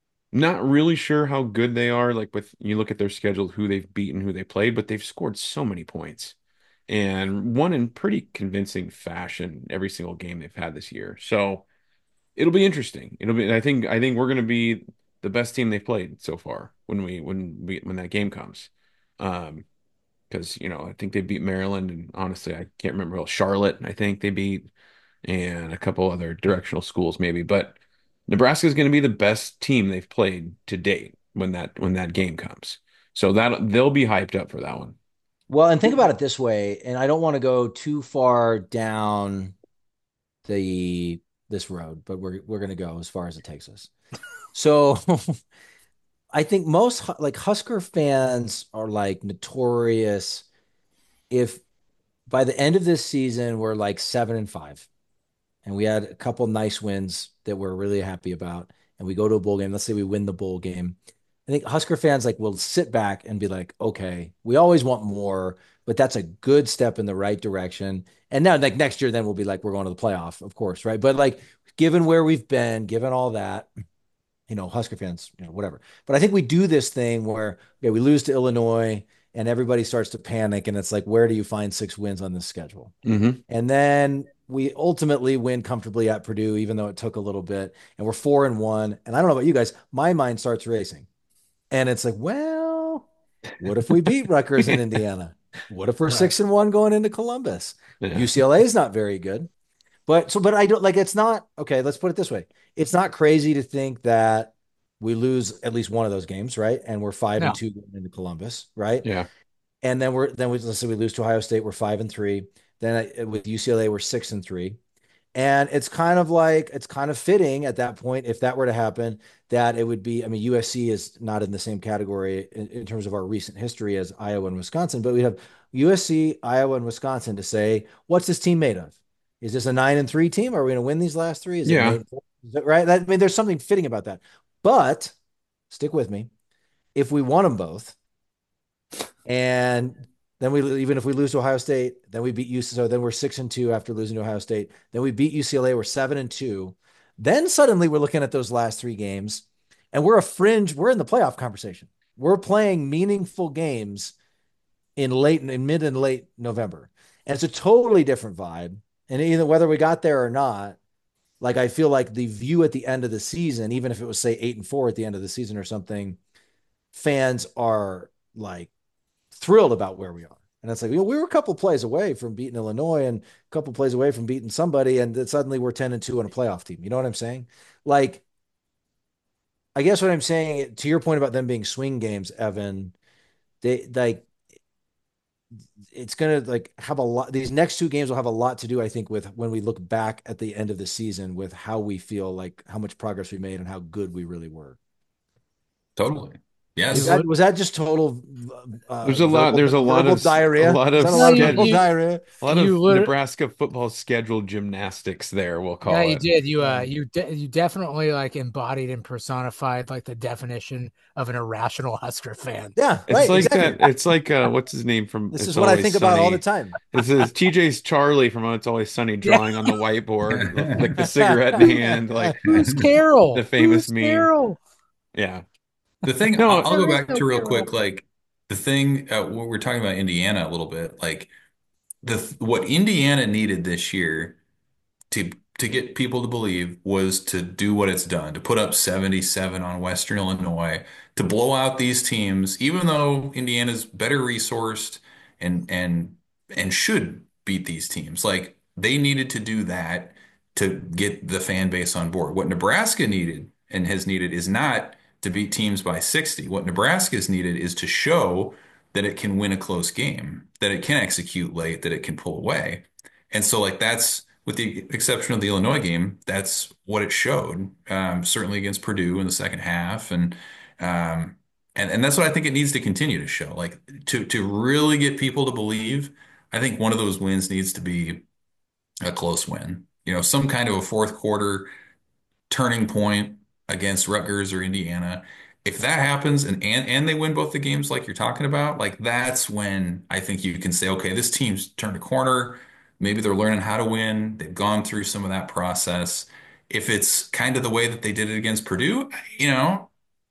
not really sure how good they are. Like with you look at their schedule, who they've beaten, who they played, but they've scored so many points and won in pretty convincing fashion every single game they've had this year. So it'll be interesting. It'll be. I think. I think we're going to be the best team they've played so far when we when we when that game comes. Um, because you know I think they beat Maryland, and honestly, I can't remember. Well, Charlotte, I think they beat, and a couple other directional schools maybe. But Nebraska is going to be the best team they've played to date when that when that game comes. So that they'll be hyped up for that one. Well, and think about it this way, and I don't want to go too far down the this road, but we're we're going to go as far as it takes us. So I think most Hu- like Husker fans are like notorious if by the end of this season we're like seven and five and we had a couple nice wins that we're really happy about and we go to a bowl game. Let's say we win the bowl game. I think Husker fans like will sit back and be like, okay, we always want more, but that's a good step in the right direction. And now like next year, then we'll be like, we're going to the playoff, of course, right? But like given where we've been, given all that, you know, Husker fans, you know, whatever. But I think we do this thing where okay, we lose to Illinois and everybody starts to panic and it's like, where do you find six wins on this schedule? Mm-hmm. And then we ultimately win comfortably at Purdue, even though it took a little bit. And we're four and one. And I don't know about you guys, my mind starts racing. And it's like, well, what if we beat Rutgers in Indiana? What if we're Right. six and one going into Columbus? Yeah. U C L A is not very good. But so, but I don't like it's not okay. Let's put it this way. It's not crazy to think that we lose at least one of those games, right? And we're five No. and two going into Columbus, right? Yeah. And then we're then we let's say we lose to Ohio State, we're five and three. Then uh, with U C L A, we're six and three. And it's kind of like it's kind of fitting at that point, if that were to happen, that it would be. I mean, U S C is not in the same category in, in terms of our recent history as Iowa and Wisconsin, but we have U S C, Iowa, and Wisconsin to say, what's this team made of? Is this a nine and three team? Are we going to win these last three? Is it Yeah. an eight and four? Is that right? That, I mean, there's something fitting about that. But stick with me. If we won them both, and then we even if we lose to Ohio State, then we beat U C L A. So then we're six and two after losing to Ohio State. Then we beat U C L A. We're seven and two. Then suddenly we're looking at those last three games, and we're a fringe. We're in the playoff conversation. We're playing meaningful games in late in mid and late November, and it's a totally different vibe. And either whether we got there or not, Like I feel like the view at the end of the season, even if it was say eight and four at the end of the season or something, fans are like thrilled about where we are. And it's like, you know, we were a couple plays away from beating Illinois and a couple plays away from beating somebody, and then suddenly we're ten and two on a playoff team. You know what I'm saying? Like, I guess what I'm saying to your point about them being swing games, Evan, they like it's gonna like have a lot. These next two games will have a lot to do, I think, with when we look back at the end of the season with how we feel, like how much progress we made and how good we really were. Totally. Was Yes. that, was that just total? Uh, There's a lot. verbal, There's a lot verbal of diarrhea. a lot Is of that a lot of you- verbal you- diarrhea. a lot of You lit- Nebraska football schedule gymnastics. There, we'll call Yeah, it. you did. You uh, you de- you definitely like embodied and personified like the definition of an irrational Husker fan. Yeah, It's right. like exactly. that. It's like uh, what's his name from? This It's is what I Always think about all the Sunny. time. This is T J's Charlie from Oh, It's Always Sunny drawing on the whiteboard, like the cigarette in hand, like Who's Carol? The famous Who's meme. Carol? yeah. The thing No, I'll, I'll go there is back no to real Carol. quick, like the thing uh, when we're talking about Indiana a little bit, like the what Indiana needed this year to to get people to believe was to do what it's done, to put up seventy-seven on Western Illinois, to blow out these teams, even though Indiana's better resourced and and and should beat these teams. Like they needed to do that to get the fan base on board. What Nebraska needed and has needed is not to beat teams by sixty. What Nebraska's needed is to show that it can win a close game, that it can execute late, that it can pull away. And so, like, that's with the exception of the Illinois game, that's what it showed. Um, certainly against Purdue in the second half, and um, and and that's what I think it needs to continue to show. Like to to really get people to believe, I think one of those wins needs to be a close win. You know, some kind of a fourth quarter turning point against Rutgers or Indiana. If that happens and, and and they win both the games like you're talking about, like that's when I think you can say, okay, this team's turned a corner. Maybe they're learning how to win. They've gone through some of that process. If it's kind of the way that they did it against Purdue, you know,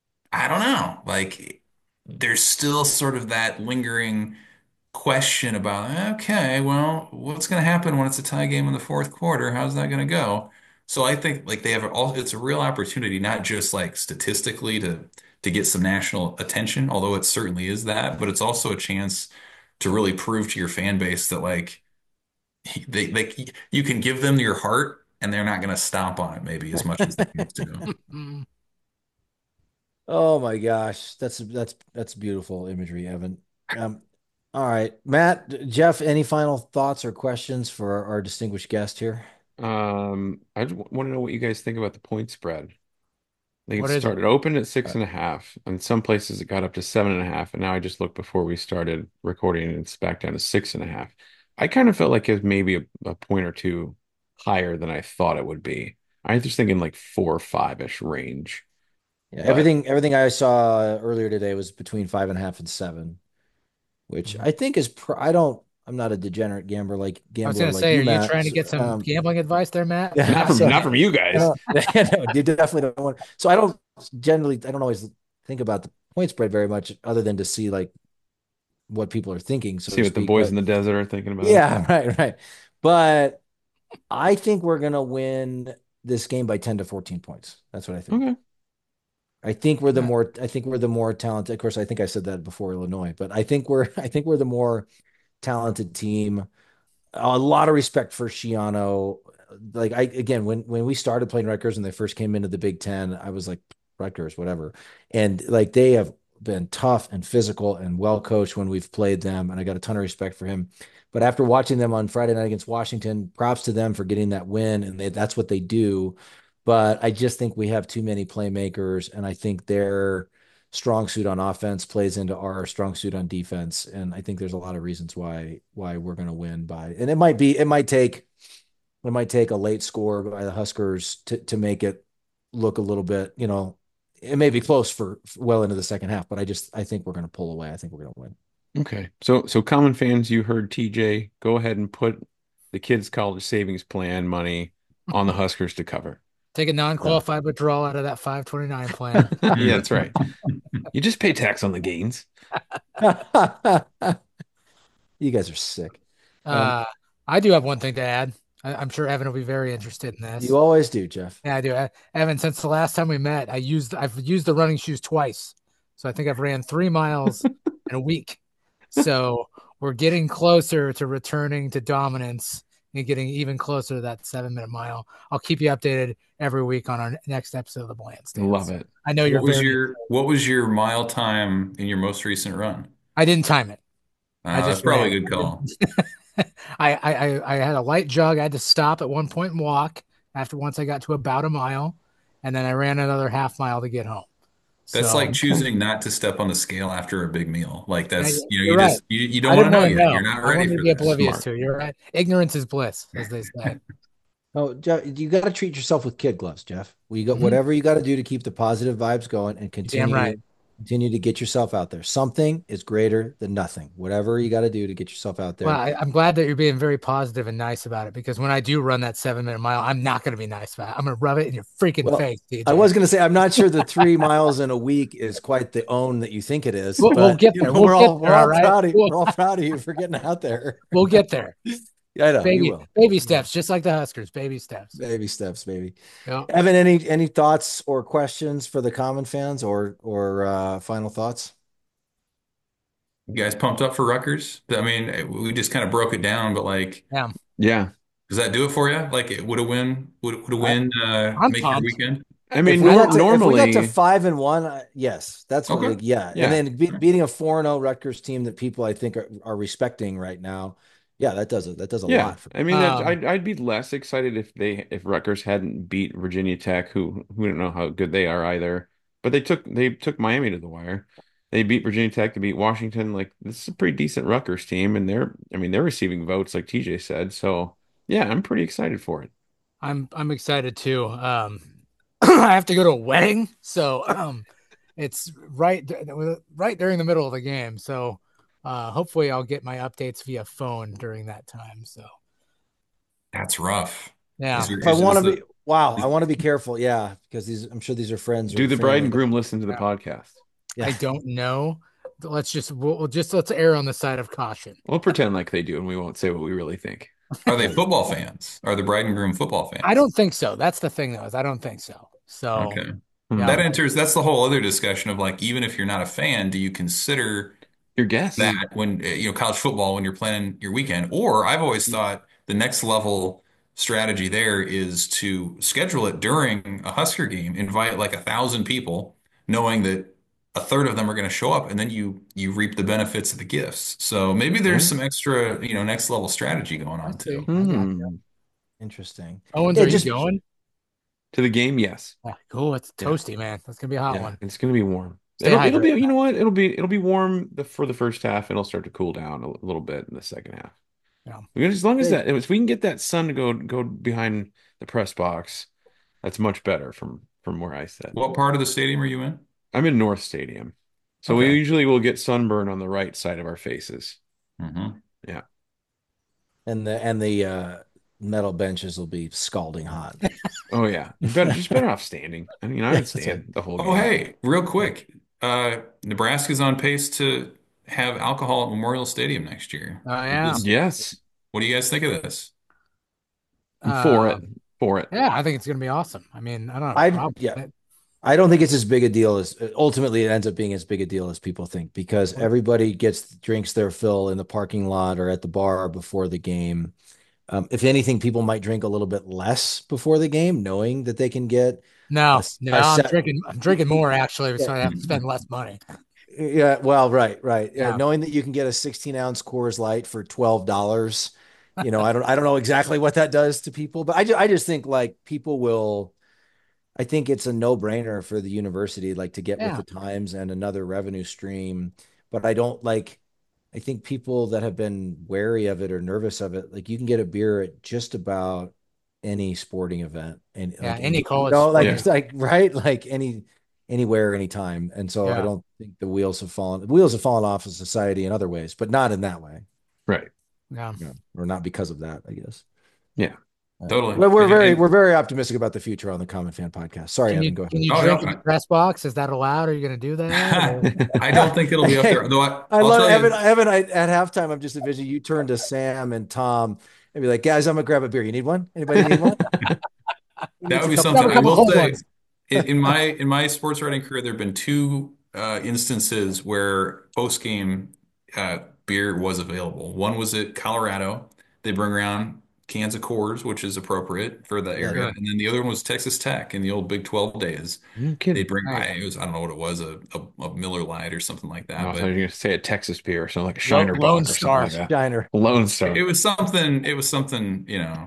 I don't know. Like there's still sort of that lingering question about, okay, well, what's going to happen when it's a tie game in the fourth quarter? How's that going to go? So I think like they have all, it's a real opportunity, not just like statistically to to get some national attention, although it certainly is that, but it's also a chance to really prove to your fan base that like they they you can give them your heart and they're not going to stomp on it maybe as much as they used to. Mm. Oh my gosh, that's that's that's beautiful imagery, Evan. Um, all right, Matt, Jeff, any final thoughts or questions for our, our distinguished guest here? Um, I just want to know what you guys think about the point spread. I think What it is it? started open at six and a half, and some places it got up to seven and a half. And now I just looked before we started recording, and it's back down to six and a half. I kind of felt like it was maybe a, a point or two higher than I thought it would be. I was just thinking like four or five-ish range. Yeah, But- everything everything I saw earlier today was between five and a half and seven, which Mm-hmm. I think is pr I don't I'm not a degenerate gambler like I was gambler gonna like say, you, are you Matt. trying to get some Um, gambling advice there, Matt? yeah. Not from So- not from you guys. No, no, you definitely don't want. So I don't generally, I don't always think about the point spread very much, other than to see like what people are thinking. So See to what the speak. boys But- in the desert are thinking about. yeah, right, right. But I think we're gonna win this game by ten to fourteen points. That's what I think. Okay. I think we're the Yeah. more. I think we're the more talented. Of course, I think I said that before Illinois, but I think we're. I think we're the more talented team. A lot of respect for Shiano. Like I again, when when we started playing Rutgers and they first came into the Big Ten, I was like Rutgers, whatever. And like they have been tough and physical and well coached when we've played them, and I got a ton of respect for him. But after watching them on Friday night against Washington, props to them for getting that win, and they, that's what they do. But I just think we have too many playmakers, and I think their strong suit on offense plays into our strong suit on defense. And I think there's a lot of reasons why why we're going to win by. And it might be it might take it might take a late score by the Huskers to to make it look a little bit, you know, it may be close for, for well into the second half, but I just I think we're going to pull away. I think we're going to win. Okay. So so common fans, you heard T J. Go ahead and put the kids' college savings plan money on the Huskers to cover. Take a non-qualified withdrawal out of that five twenty-nine plan. Yeah, that's right. You just pay tax on the gains. You guys are sick. Uh, I do have one thing to add. I, I'm sure Evan will be very interested in this. You always do, Jeff. Yeah, I do. I, Evan, since the last time we met, I used I've used the running shoes twice. So I think I've ran three miles in a week. So we're getting closer to returning to dominance and getting even closer to that seven minute mile. I'll keep you updated every week on our next episode of the Bland Stance. Love it. I know you're What was very your what was your mile time in your most recent run? I didn't time it. Uh, I that's just probably ran. a good call. I, I I had a light jog. I had to stop at one point and walk after once I got to about a mile, and then I ran another half mile to get home. That's So like choosing not to step on the scale after a big meal. Like yeah, that's, you know, you're you right. just you, you I don't want didn't to know want to yet. know. You're not I ready wanted to for be this. oblivious Smart. to. You're right. Ignorance is bliss, as they say. Oh, Jeff, you got to treat yourself with kid gloves, Jeff. We got Mhm. whatever you got to do to keep the positive vibes going and Damn continue right. to continue to get yourself out there. Something is greater than nothing. Whatever you got to do to get yourself out there. Well, I, I'm glad that you're being very positive and nice about it, because when I do run that seven minute mile, I'm not going to be nice about it. I'm going to rub it in your freaking Well, face, D J. I was going to say I'm not sure the three miles in a week is quite the own that you think it is. We'll- but, we'll get you know, there. We'll we're get all there, we're all all right? proud of you. We'll- We're all proud of you for getting out there. We'll get there. Yeah, I know you Baby, will. baby steps, just like the Huskers. Baby steps. Baby steps, baby. Yeah. Evan, any any thoughts or questions for the common fans, or or uh, final thoughts? You guys pumped up for Rutgers? I mean, we just kind of broke it down, but like, Yeah. Yeah. does that do it for you? Like, it would a win would would a win uh, I'm make your pumped. weekend? I mean, If we, nor- got to, if we normally, got to five and one, uh, yes, that's what. Okay. Like, yeah. Yeah. and then be, beating a four and zero Rutgers team that people I think are, are respecting right now. Yeah, that does it. That does a yeah. lot for. I mean, that, Um, I'd I'd be less excited if they if Rutgers hadn't beat Virginia Tech, who who don't know how good they are either. But they took they took Miami to the wire. They beat Virginia Tech. They beat Washington. Like, this is a pretty decent Rutgers team, and they're I mean they're receiving votes, like T J said. So yeah, I'm pretty excited for it. I'm I'm excited too. Um, I have to go to a wedding, so um, it's right right during the middle of the game. So uh, hopefully I'll get my updates via phone during that time. So That's rough. yeah, Is there- If I is- want is to the- be, wow, I want to be careful. Yeah, because these, I'm sure these are friends. Do or the bride family and that- groom listen to the Yeah. podcast? Yeah. I don't know. Let's just we'll, we'll just let's err on the side of caution. We'll pretend like they do, and we won't say what we really think. Are they football fans? Are the bride and groom football fans? I don't think so. That's the thing, though. Is I don't think so. So Okay. Hmm. Yeah. That enters, that's the whole other discussion of like, even if you're not a fan, do you consider Your guess. that when, uh, you know, college football, when you're planning your weekend? Or I've always thought the next level strategy there is to schedule it during a Husker game, invite like a thousand people, knowing that a third of them are going to show up, and then you you reap the benefits of the gifts. So maybe there's Yeah. some extra, you know, next level strategy going on I see. too. Hmm. Interesting. Owens, Yeah, are just- you going? To the game, yes. Yeah, cool. It's Yeah. toasty, man. That's gonna be a hot Yeah, one. it's gonna be warm. Stay It'll, it'll be, hydrated. you know what? It'll be it'll be warm the, for the first half. It'll start to cool down a little bit in the second half. Yeah. We can- As long as Hey. that, if we can get that sun to go go behind the press box, that's much better from from where I sit. What part of the stadium are you in? I'm in North Stadium, so we Okay. usually will get sunburn on the right side of our faces. Mm-hmm. And the and the uh, metal benches will be scalding hot. Oh yeah, you better just better off standing. I mean, I would That's stand the whole Oh, game. hey, real quick. Uh, Nebraska's on pace to have alcohol at Memorial Stadium next year. Oh yeah. This- Yes, What do you guys think of this? I'm for it. Um, For it. Yeah, I think it's gonna be awesome. I mean, I don't have a I'd- problem yeah. with it. I don't think it's as big a deal as ultimately it ends up being as big a deal as people think because everybody gets drinks their fill in the parking lot or at the bar before the game. Um, if anything, people might drink a little bit less before the game, knowing that they can get. No, a- no, a I'm set- drinking. I'm drinking more actually, so I have to spend less money. Yeah, well, right, right. Yeah, Yeah. knowing that you can get a sixteen ounce Coors Light for twelve dollars. You know, I don't, I don't know exactly what that does to people, but I just, I just think like people will. I think it's a no brainer for the university, like to get Yeah. with the times and another revenue stream. But I don't like. I think people that have been wary of it or nervous of it, like you can get a beer at just about any sporting event and Yeah, like, any college no, like Yeah. it's like right, like any anywhere, anytime. And so I Yeah. don't think the wheels have fallen. The wheels have fallen off of society in other ways, but not in that way, Right. Yeah. you know, or not because of that, I guess. Yeah. Uh, Totally. But we're And- very, and- we're very optimistic about the future on the Common Fan Podcast. Sorry, Can Evan, you, go ahead. can you Oh, drink no, in the I- press box? Is that allowed? Are you going to do that? Or- I don't think it'll be up there. Though I, I I'll love tell you- Evan. Evan, I, at halftime, I'm just envisioning you turn to Sam and Tom, I'd be like, guys, I'm gonna grab a beer. You need one? Anybody need one? Who That needs would a be couple something. Grab a I couple will cold say, ones. in, in my in my sports writing career, there have been two uh, instances where post game uh, beer was available. One was at Colorado. They bring around cans of Coors, which is appropriate for the Yeah, area, Sure. and then the other one was Texas Tech in the old Big twelve days. No They kidding. bring I, Nice. it was I don't know what it was a, a, a Miller Lite or something like Oh, that, I thought but you were going to say a Texas beer or something like a Lo- Shiner Lone Bock or something Star. like that. Shiner. Lone it, Star. it was something. It was something you know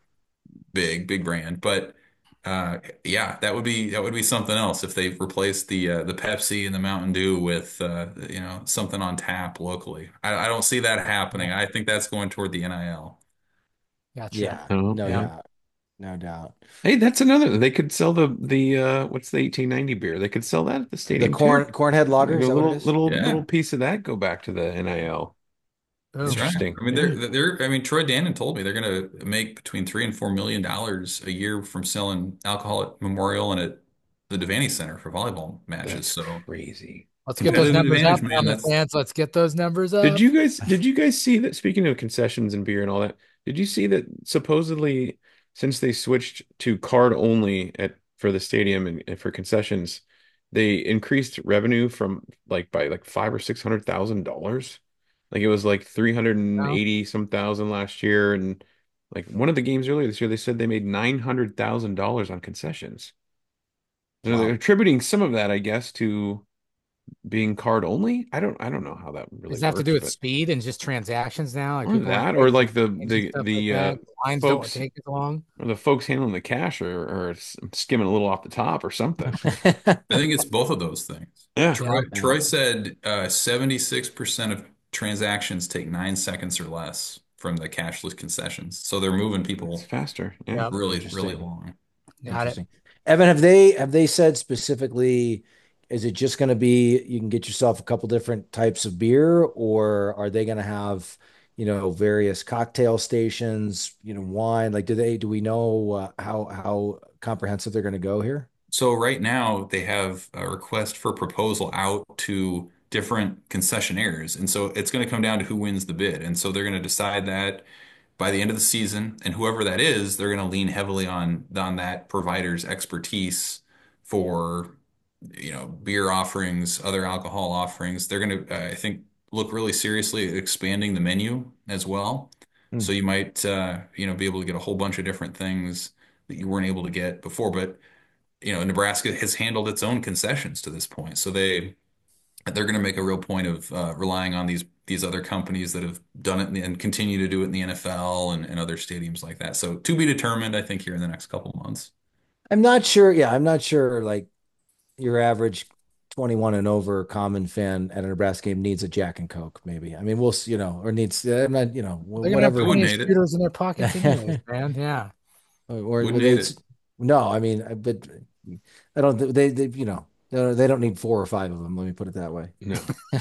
big, big brand. But uh, yeah, that would be that would be something else if they replaced the uh, the Pepsi and the Mountain Dew with uh, you know something on tap locally. I, I don't see that happening. I think that's going toward the N I L. Gotcha. Yeah, Oh, no yeah. doubt. No doubt. Hey, that's another. They could sell the the uh what's the eighteen ninety beer? They could sell that at the The stadium corn too. cornhead lager, Like is a that what it little is? little little Yeah, piece of that go back to the N I L. that's Boom. right. Interesting. I mean, Yeah. they're they're. I mean, Troy Dannon told me they're going to make between three and four million dollars a year from selling alcohol at Memorial and at the Devaney Center for volleyball matches. That's So crazy. Let's get those competitive numbers advantage, up, man. common That's fans. Let's get those numbers Did up. you guys did you guys see that speaking of concessions and beer and all that, did you see that supposedly since they switched to card only at for the stadium and, and for concessions, they increased revenue from like by like five or six hundred thousand dollars? Like it was like three hundred and No? eighty some thousand last year, and like one of the games earlier this year, they said they made nine hundred thousand dollars on concessions. And they're Wow. attributing some of that, I guess, to being card only. I don't I don't know how that really Does that have to do works, with but speed and just transactions now? Like or people aren't that, or waiting like the and the stuff like the uh that. Lines don't folks take as long. or the folks handling the cash are, are skimming a little off the top or something. I think it's both of those things. Yeah. Troy, Yeah. Yeah. Troy said uh, seventy-six percent of transactions take nine seconds or less from the cashless concessions. So they're moving It's people faster. Yeah. Yep. really, Interesting. really along. Got it. Interesting. Evan, have they have they said specifically, is it just going to be you can get yourself a couple different types of beer, or are they going to have, you know, various cocktail stations, you know, wine? Like, do they do we know uh, how how comprehensive they're going to go here? So right now they have a request for proposal out to different concessionaires. And so it's going to come down to who wins the bid. And so they're going to decide that by the end of the season, and whoever that is, they're going to lean heavily on on that provider's expertise for, you know, beer offerings, other alcohol offerings. They're going to, uh, I think, look really seriously at expanding the menu as well. Hmm. So you might, uh, you know, be able to get a whole bunch of different things that you weren't able to get before. But, you know, Nebraska has handled its own concessions to this point. So they they're going to make a real point of uh, relying on these these other companies that have done it in the, and continue to do it in the N F L and, and other stadiums like that. So to be determined, I think, here in the next couple of months. I'm not sure. Yeah, I'm not sure. Like your average twenty-one and over common fan at a Nebraska game needs a Jack and Coke, maybe. I mean, we'll s- you know, or needs. I'm not, you know, wh- They're gonna have I whatever. plenty wouldn't of hate it. shooters in their pockets anyways, man. Yeah. Or Wouldn't would hate it's it. no, I mean, I- but I don't. They, they, you know, they don't, they don't need four or five of them. Let me put it that way. No.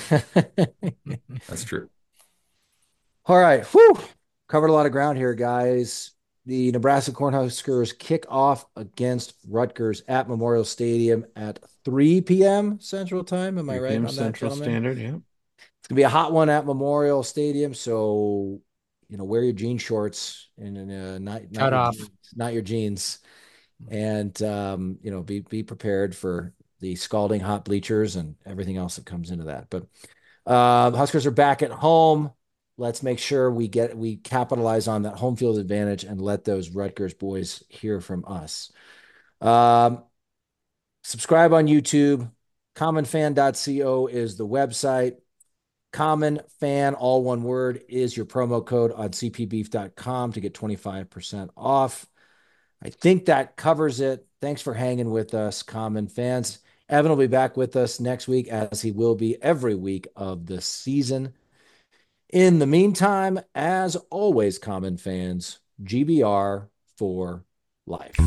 That's true. All right, whew, covered a lot of ground here, guys. The Nebraska Cornhuskers kick off against Rutgers at Memorial Stadium at three p m. Central Time. Am I right three p m. on that, Central gentlemen? Standard. Yeah. It's gonna be a hot one at Memorial Stadium, so you know, wear your jean shorts and uh, not not Cut your off. jeans, not your jeans, and um, you know, be be prepared for the scalding hot bleachers and everything else that comes into that. But uh, Huskers are back at home. Let's make sure we get we capitalize on that home field advantage and let those Rutgers boys hear from us. Um, subscribe on YouTube. common fan dot co is the website. Common Fan, all one word, is your promo code on c p beef dot com to get twenty-five percent off. I think that covers it. Thanks for hanging with us, Common fans. Evan will be back with us next week, as he will be every week of the season. In the meantime, as always, Common fans, G B R for life.